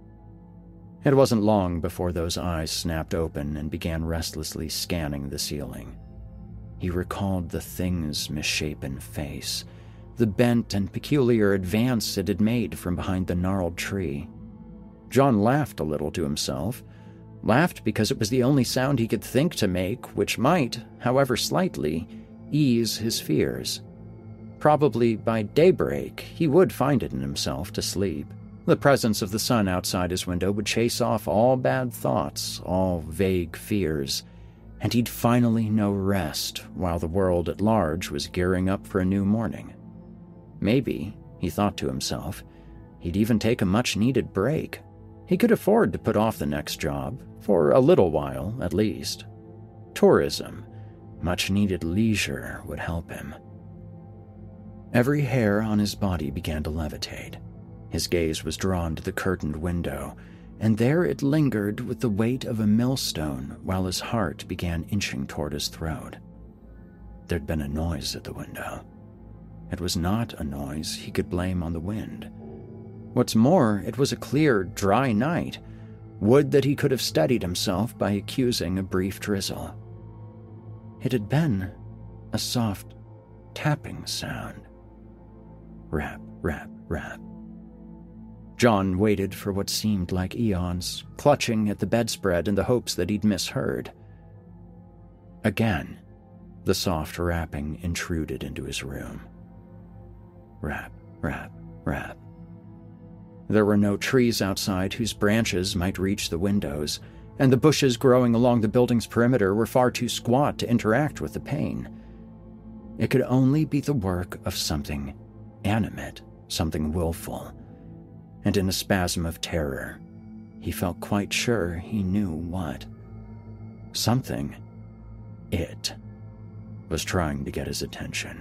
It wasn't long before those eyes snapped open and began restlessly scanning the ceiling. He recalled the thing's misshapen face, the bent and peculiar advance it had made from behind the gnarled tree. John laughed a little to himself, laughed because it was the only sound he could think to make which might, however slightly, ease his fears. Probably by daybreak he would find it in himself to sleep. The presence of the sun outside his window would chase off all bad thoughts, all vague fears, and he'd finally know rest while the world at large was gearing up for a new morning. Maybe, he thought to himself, he'd even take a much-needed break. He could afford to put off the next job, for a little while at least. Tourism, much-needed leisure, would help him. Every hair on his body began to levitate. His gaze was drawn to the curtained window, and there it lingered with the weight of a millstone while his heart began inching toward his throat. There'd been a noise at the window. It was not a noise he could blame on the wind. What's more, it was a clear, dry night. Would that he could have steadied himself by accusing a brief drizzle. It had been a soft tapping sound. Rap, rap, rap. John waited for what seemed like eons, clutching at the bedspread in the hopes that he'd misheard. Again, the soft rapping intruded into his room. Rap, rap, rap. There were no trees outside whose branches might reach the windows, and the bushes growing along the building's perimeter were far too squat to interact with the pane. It could only be the work of something animate, something willful, and in a spasm of terror, he felt quite sure he knew what. Something, it, was trying to get his attention.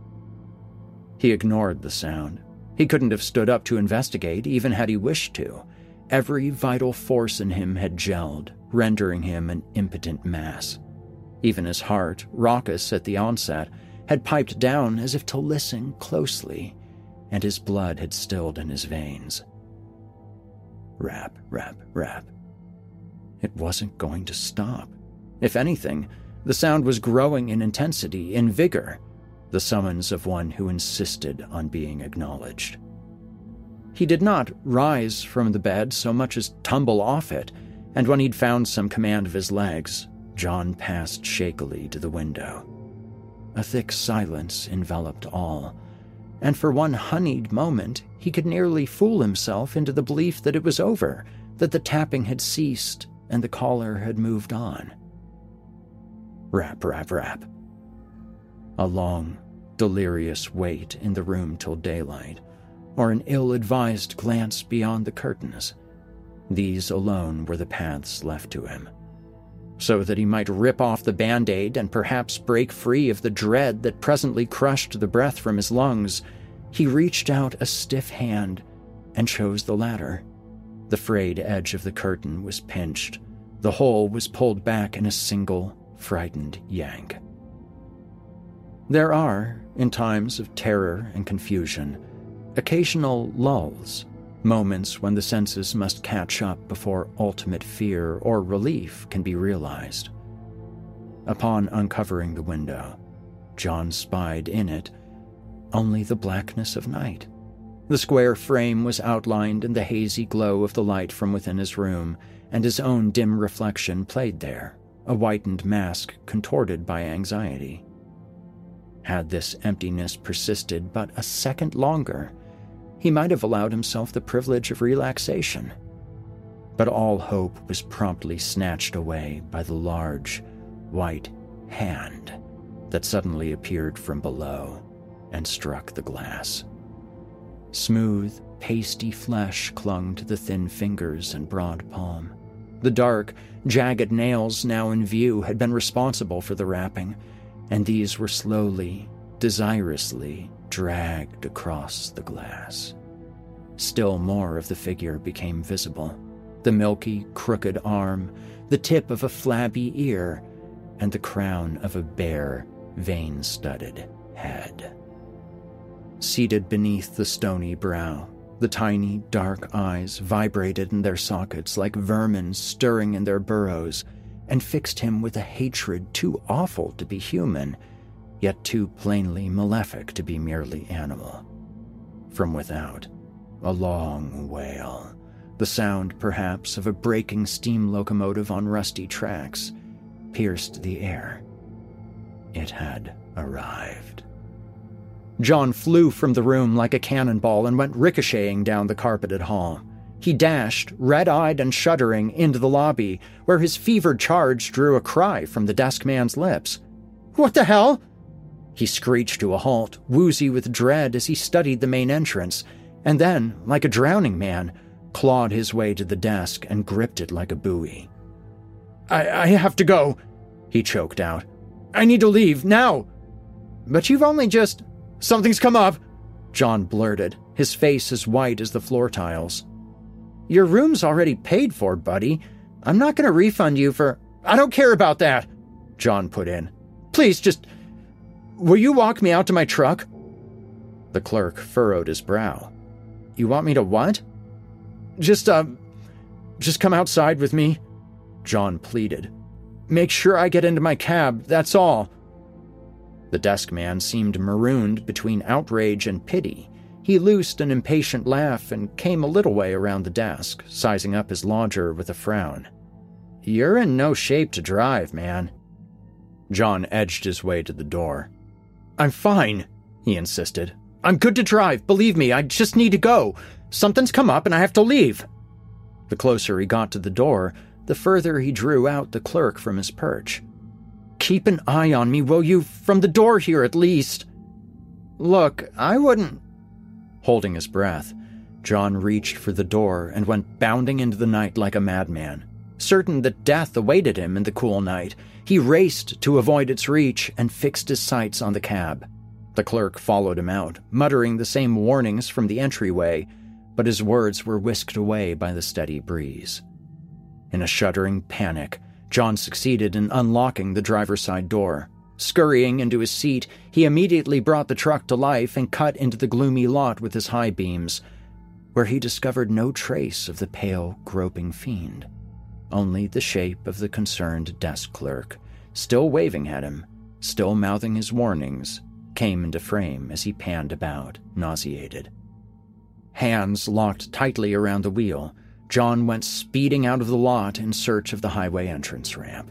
He ignored the sound. He couldn't have stood up to investigate, even had he wished to. Every vital force in him had gelled, rendering him an impotent mass. Even his heart, raucous at the onset, had piped down as if to listen closely, and his blood had stilled in his veins. Rap, rap, rap. It wasn't going to stop. If anything, the sound was growing in intensity, in vigor, the summons of one who insisted on being acknowledged. He did not rise from the bed so much as tumble off it, and when he'd found some command of his legs, John passed shakily to the window. A thick silence enveloped all, and for one honeyed moment he could nearly fool himself into the belief that it was over, that the tapping had ceased and the caller had moved on. Rap, rap, rap. A long, delirious wait in the room till daylight, or an ill-advised glance beyond the curtains. These alone were the paths left to him. So that he might rip off the Band-Aid and perhaps break free of the dread that presently crushed the breath from his lungs, he reached out a stiff hand and chose the latter. The frayed edge of the curtain was pinched. The whole was pulled back in a single, frightened yank. There are, in times of terror and confusion, occasional lulls, moments when the senses must catch up before ultimate fear or relief can be realized. Upon uncovering the window, John spied in it only the blackness of night. The square frame was outlined in the hazy glow of the light from within his room, and his own dim reflection played there, a whitened mask contorted by anxiety. Had this emptiness persisted but a second longer, he might have allowed himself the privilege of relaxation. But all hope was promptly snatched away by the large, white hand that suddenly appeared from below and struck the glass. Smooth, pasty flesh clung to the thin fingers and broad palm. The dark, jagged nails now in view had been responsible for the rapping, and these were slowly, desirously dragged across the glass. Still more of the figure became visible. The milky, crooked arm, the tip of a flabby ear, and the crown of a bare, vein-studded head. Seated beneath the stony brow, the tiny, dark eyes vibrated in their sockets like vermin stirring in their burrows, and fixed him with a hatred too awful to be human, yet too plainly malefic to be merely animal. From without, a long wail, the sound perhaps of a braking steam locomotive on rusty tracks, pierced the air. It had arrived. John flew from the room like a cannonball and went ricocheting down the carpeted hall. He dashed, red-eyed and shuddering, into the lobby, where his fevered charge drew a cry from the desk man's lips. "What the hell?" He screeched to a halt, woozy with dread as he studied the main entrance, and then, like a drowning man, clawed his way to the desk and gripped it like a buoy. I, I have to go," he choked out. "I need to leave, now." "But you've only just—" "Something's come up," John blurted, his face as white as the floor tiles. "Your room's already paid for, buddy. I'm not going to refund you for—" "I don't care about that," John put in. "Please, just... will you walk me out to my truck?" The clerk furrowed his brow. "You want me to what?" Just, uh... just come outside with me," John pleaded. "Make sure I get into my cab, that's all." The desk man seemed marooned between outrage and pity. He loosed an impatient laugh and came a little way around the desk, sizing up his lodger with a frown. "You're in no shape to drive, man." John edged his way to the door. "I'm fine," he insisted. "I'm good to drive, believe me, I just need to go. Something's come up and I have to leave." The closer he got to the door, the further he drew out the clerk from his perch. "Keep an eye on me, will you? From the door here, at least." "Look, I wouldn't—" Holding his breath, John reached for the door and went bounding into the night like a madman. Certain that death awaited him in the cool night, he raced to avoid its reach and fixed his sights on the cab. The clerk followed him out, muttering the same warnings from the entryway, but his words were whisked away by the steady breeze. In a shuddering panic, John succeeded in unlocking the driver's side door. Scurrying into his seat, he immediately brought the truck to life and cut into the gloomy lot with his high beams, where he discovered no trace of the pale, groping fiend. Only the shape of the concerned desk clerk, still waving at him, still mouthing his warnings, came into frame as he panned about, nauseated. Hands locked tightly around the wheel, John went speeding out of the lot in search of the highway entrance ramp.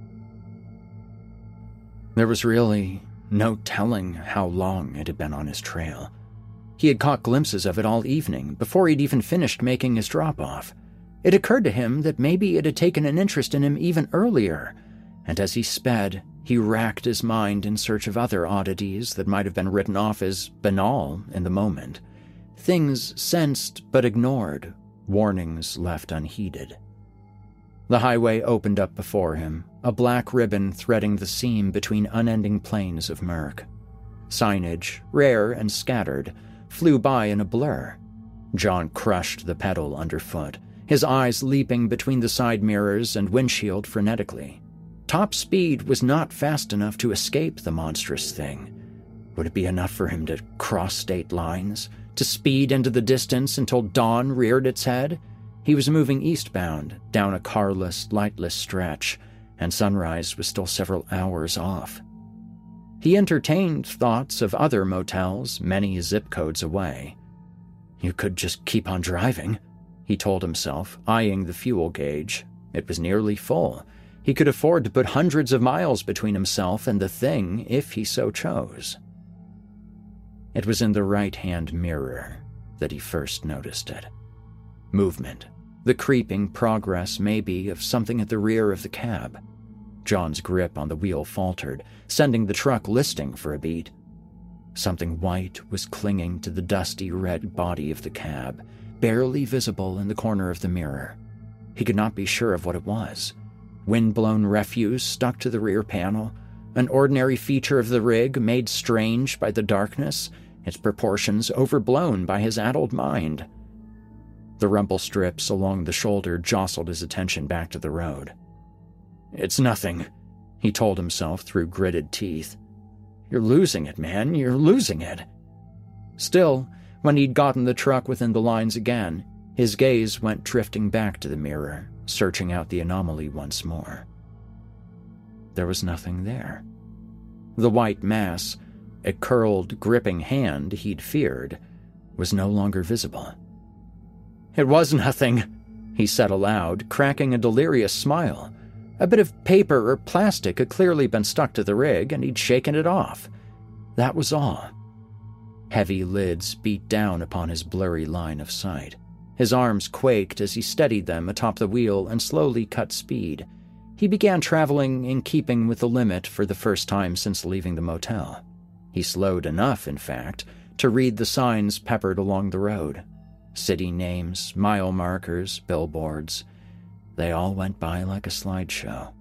There was really no telling how long it had been on his trail. He had caught glimpses of it all evening, before he'd even finished making his drop-off. It occurred to him that maybe it had taken an interest in him even earlier, and as he sped, he racked his mind in search of other oddities that might have been written off as banal in the moment. Things sensed but ignored, warnings left unheeded. The highway opened up before him, a black ribbon threading the seam between unending plains of murk. Signage, rare and scattered, flew by in a blur. John crushed the pedal underfoot, his eyes leaping between the side mirrors and windshield frenetically. Top speed was not fast enough to escape the monstrous thing. Would it be enough for him to cross state lines, to speed into the distance until dawn reared its head? He was moving eastbound, down a carless, lightless stretch, and sunrise was still several hours off. He entertained thoughts of other motels many zip codes away. You could just keep on driving, he told himself, eyeing the fuel gauge. It was nearly full. He could afford to put hundreds of miles between himself and the thing if he so chose. It was in the right-hand mirror that he first noticed it. Movement, the creeping progress maybe of something at the rear of the cab. John's grip on the wheel faltered, sending the truck listing for a beat. Something white was clinging to the dusty red body of the cab, barely visible in the corner of the mirror. He could not be sure of what it was. Wind-blown refuse stuck to the rear panel, an ordinary feature of the rig made strange by the darkness, its proportions overblown by his addled mind. The rumple strips along the shoulder jostled his attention back to the road. "It's nothing," he told himself through gritted teeth. "You're losing it, man, you're losing it." Still, when he'd gotten the truck within the lines again, his gaze went drifting back to the mirror, searching out the anomaly once more. There was nothing there. The white mass, a curled, gripping hand he'd feared, was no longer visible. "It was nothing," he said aloud, cracking a delirious smile. A bit of paper or plastic had clearly been stuck to the rig, and he'd shaken it off. That was all. Heavy lids beat down upon his blurry line of sight. His arms quaked as he steadied them atop the wheel and slowly cut speed. He began traveling in keeping with the limit for the first time since leaving the motel. He slowed enough, in fact, to read the signs peppered along the road. City names, mile markers, billboards. They all went by like a slideshow.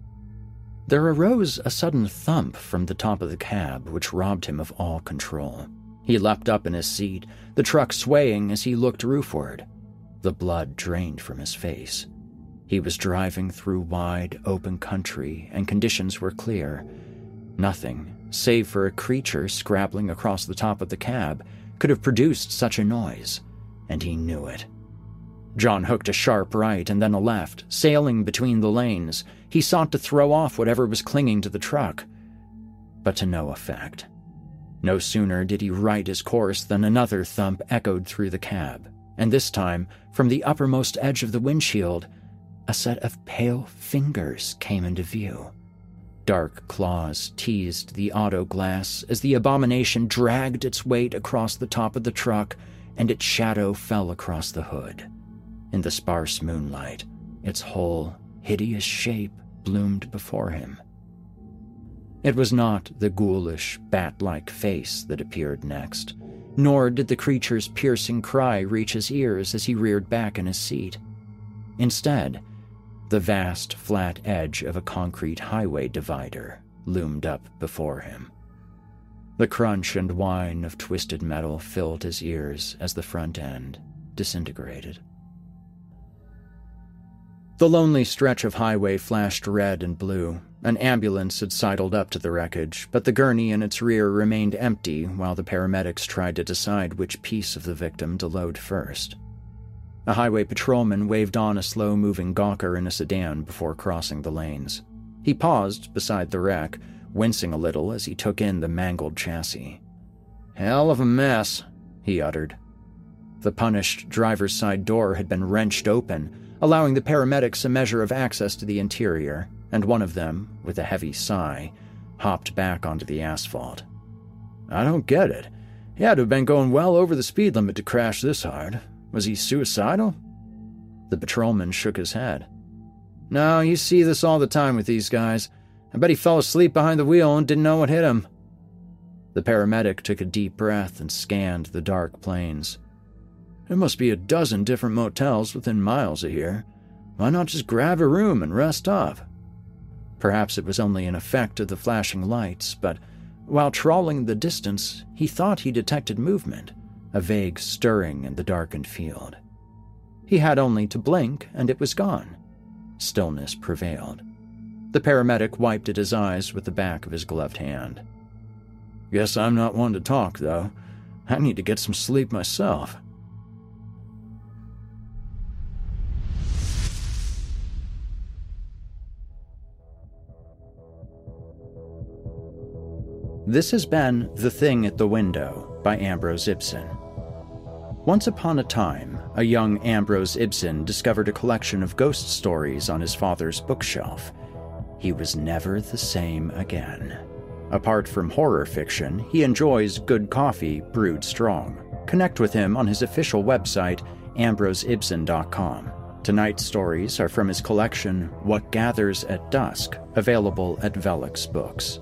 There arose a sudden thump from the top of the cab, which robbed him of all control. He leapt up in his seat, the truck swaying as he looked roofward. The blood drained from his face. He was driving through wide, open country, and conditions were clear. Nothing, save for a creature scrabbling across the top of the cab, could have produced such a noise, and he knew it. John hooked a sharp right and then a left, sailing between the lanes. He sought to throw off whatever was clinging to the truck, but to no effect. No sooner did he right his course than another thump echoed through the cab, and this time, from the uppermost edge of the windshield, a set of pale fingers came into view. Dark claws teased the auto glass as the abomination dragged its weight across the top of the truck and its shadow fell across the hood. In the sparse moonlight, its whole, hideous shape bloomed before him. It was not the ghoulish, bat-like face that appeared next, nor did the creature's piercing cry reach his ears as he reared back in his seat. Instead, the vast, flat edge of a concrete highway divider loomed up before him. The crunch and whine of twisted metal filled his ears as the front end disintegrated. The lonely stretch of highway flashed red and blue. An ambulance had sidled up to the wreckage, but the gurney in its rear remained empty while the paramedics tried to decide which piece of the victim to load first. A highway patrolman waved on a slow-moving gawker in a sedan before crossing the lanes. He paused beside the wreck, wincing a little as he took in the mangled chassis. "Hell of a mess," he uttered. The punished driver's side door had been wrenched open, allowing the paramedics a measure of access to the interior, and one of them, with a heavy sigh, hopped back onto the asphalt. "I don't get it. He had to have been going well over the speed limit to crash this hard. Was he suicidal?" The patrolman shook his head. "No, you see this all the time with these guys. I bet he fell asleep behind the wheel and didn't know what hit him." The paramedic took a deep breath and scanned the dark plains. "There must be a dozen different motels within miles of here. Why not just grab a room and rest up?" Perhaps it was only an effect of the flashing lights, but while trawling the distance, he thought he detected movement, a vague stirring in the darkened field. He had only to blink, and it was gone. Stillness prevailed. The paramedic wiped at his eyes with the back of his gloved hand. "Guess I'm not one to talk, though. I need to get some sleep myself." This has been The Thing at the Window by Ambrose Ibsen. Once upon a time, a young Ambrose Ibsen discovered a collection of ghost stories on his father's bookshelf. He was never the same again. Apart from horror fiction, he enjoys good coffee brewed strong. Connect with him on his official website, ambrose ibsen dot com. Tonight's stories are from his collection, What Gathers at Dusk, available at Velix Books.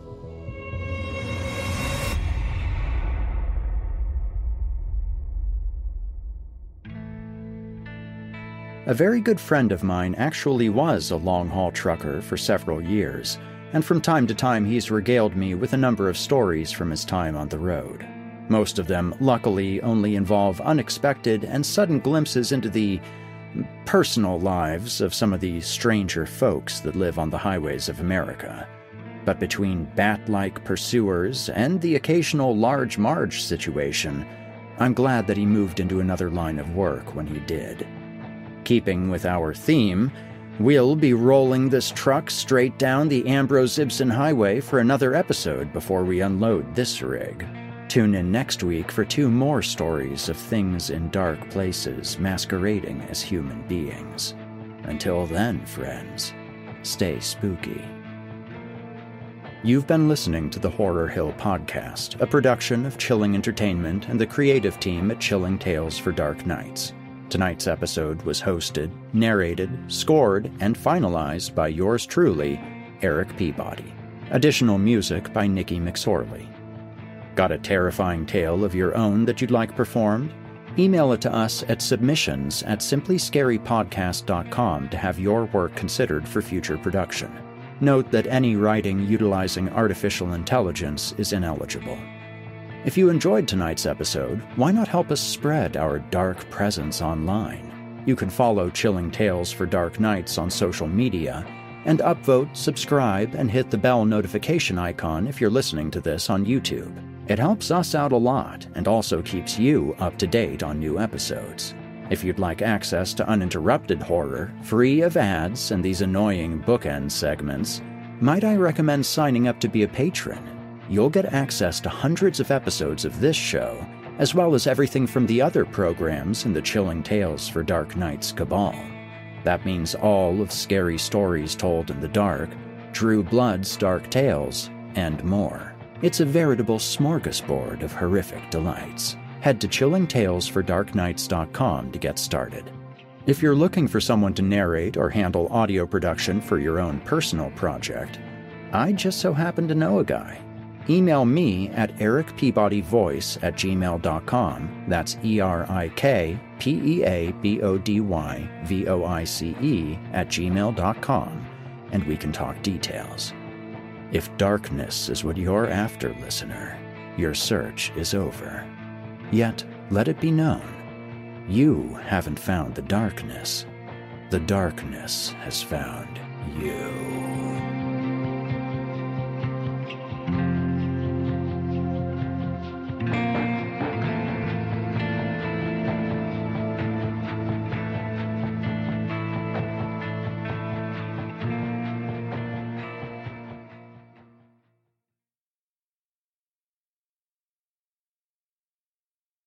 A very good friend of mine actually was a long-haul trucker for several years, and from time to time he's regaled me with a number of stories from his time on the road. Most of them, luckily, only involve unexpected and sudden glimpses into the personal lives of some of the stranger folks that live on the highways of America. But between bat-like pursuers and the occasional Large Marge situation, I'm glad that he moved into another line of work when he did. Keeping with our theme, we'll be rolling this truck straight down the Ambrose Ibsen Highway for another episode before we unload this rig. Tune in next week for two more stories of things in dark places masquerading as human beings. Until then, friends, stay spooky. You've been listening to the Horror Hill Podcast, a production of Chilling Entertainment and the creative team at Chilling Tales for Dark Nights. Tonight's episode was hosted, narrated, scored, and finalized by yours truly, Eric Peabody. Additional music by Nikki McSorley. Got a terrifying tale of your own that you'd like performed? Email it to us at submissions at simply scary podcast dot com to have your work considered for future production. Note that any writing utilizing artificial intelligence is ineligible. If you enjoyed tonight's episode, why not help us spread our dark presence online? You can follow Chilling Tales for Dark Nights on social media, and upvote, subscribe, and hit the bell notification icon if you're listening to this on YouTube. It helps us out a lot and also keeps you up to date on new episodes. If you'd like access to uninterrupted horror, free of ads and these annoying bookend segments, might I recommend signing up to be a patron? You'll get access to hundreds of episodes of this show, as well as everything from the other programs in the Chilling Tales for Dark Nights cabal. That means all of Scary Stories Told in the Dark, Drew Blood's Dark Tales, and more. It's a veritable smorgasbord of horrific delights. Head to chilling tales for dark nights dot com to get started. If you're looking for someone to narrate or handle audio production for your own personal project, I just so happen to know a guy. Email me at ericpeabodyvoice at gmail dot com. That's E R I K P E A B O D Y V O I C E at gmail dot com, and we can talk details. If darkness is what you're after, listener, your search is over. Yet, let it be known, you haven't found the darkness. The darkness has found you.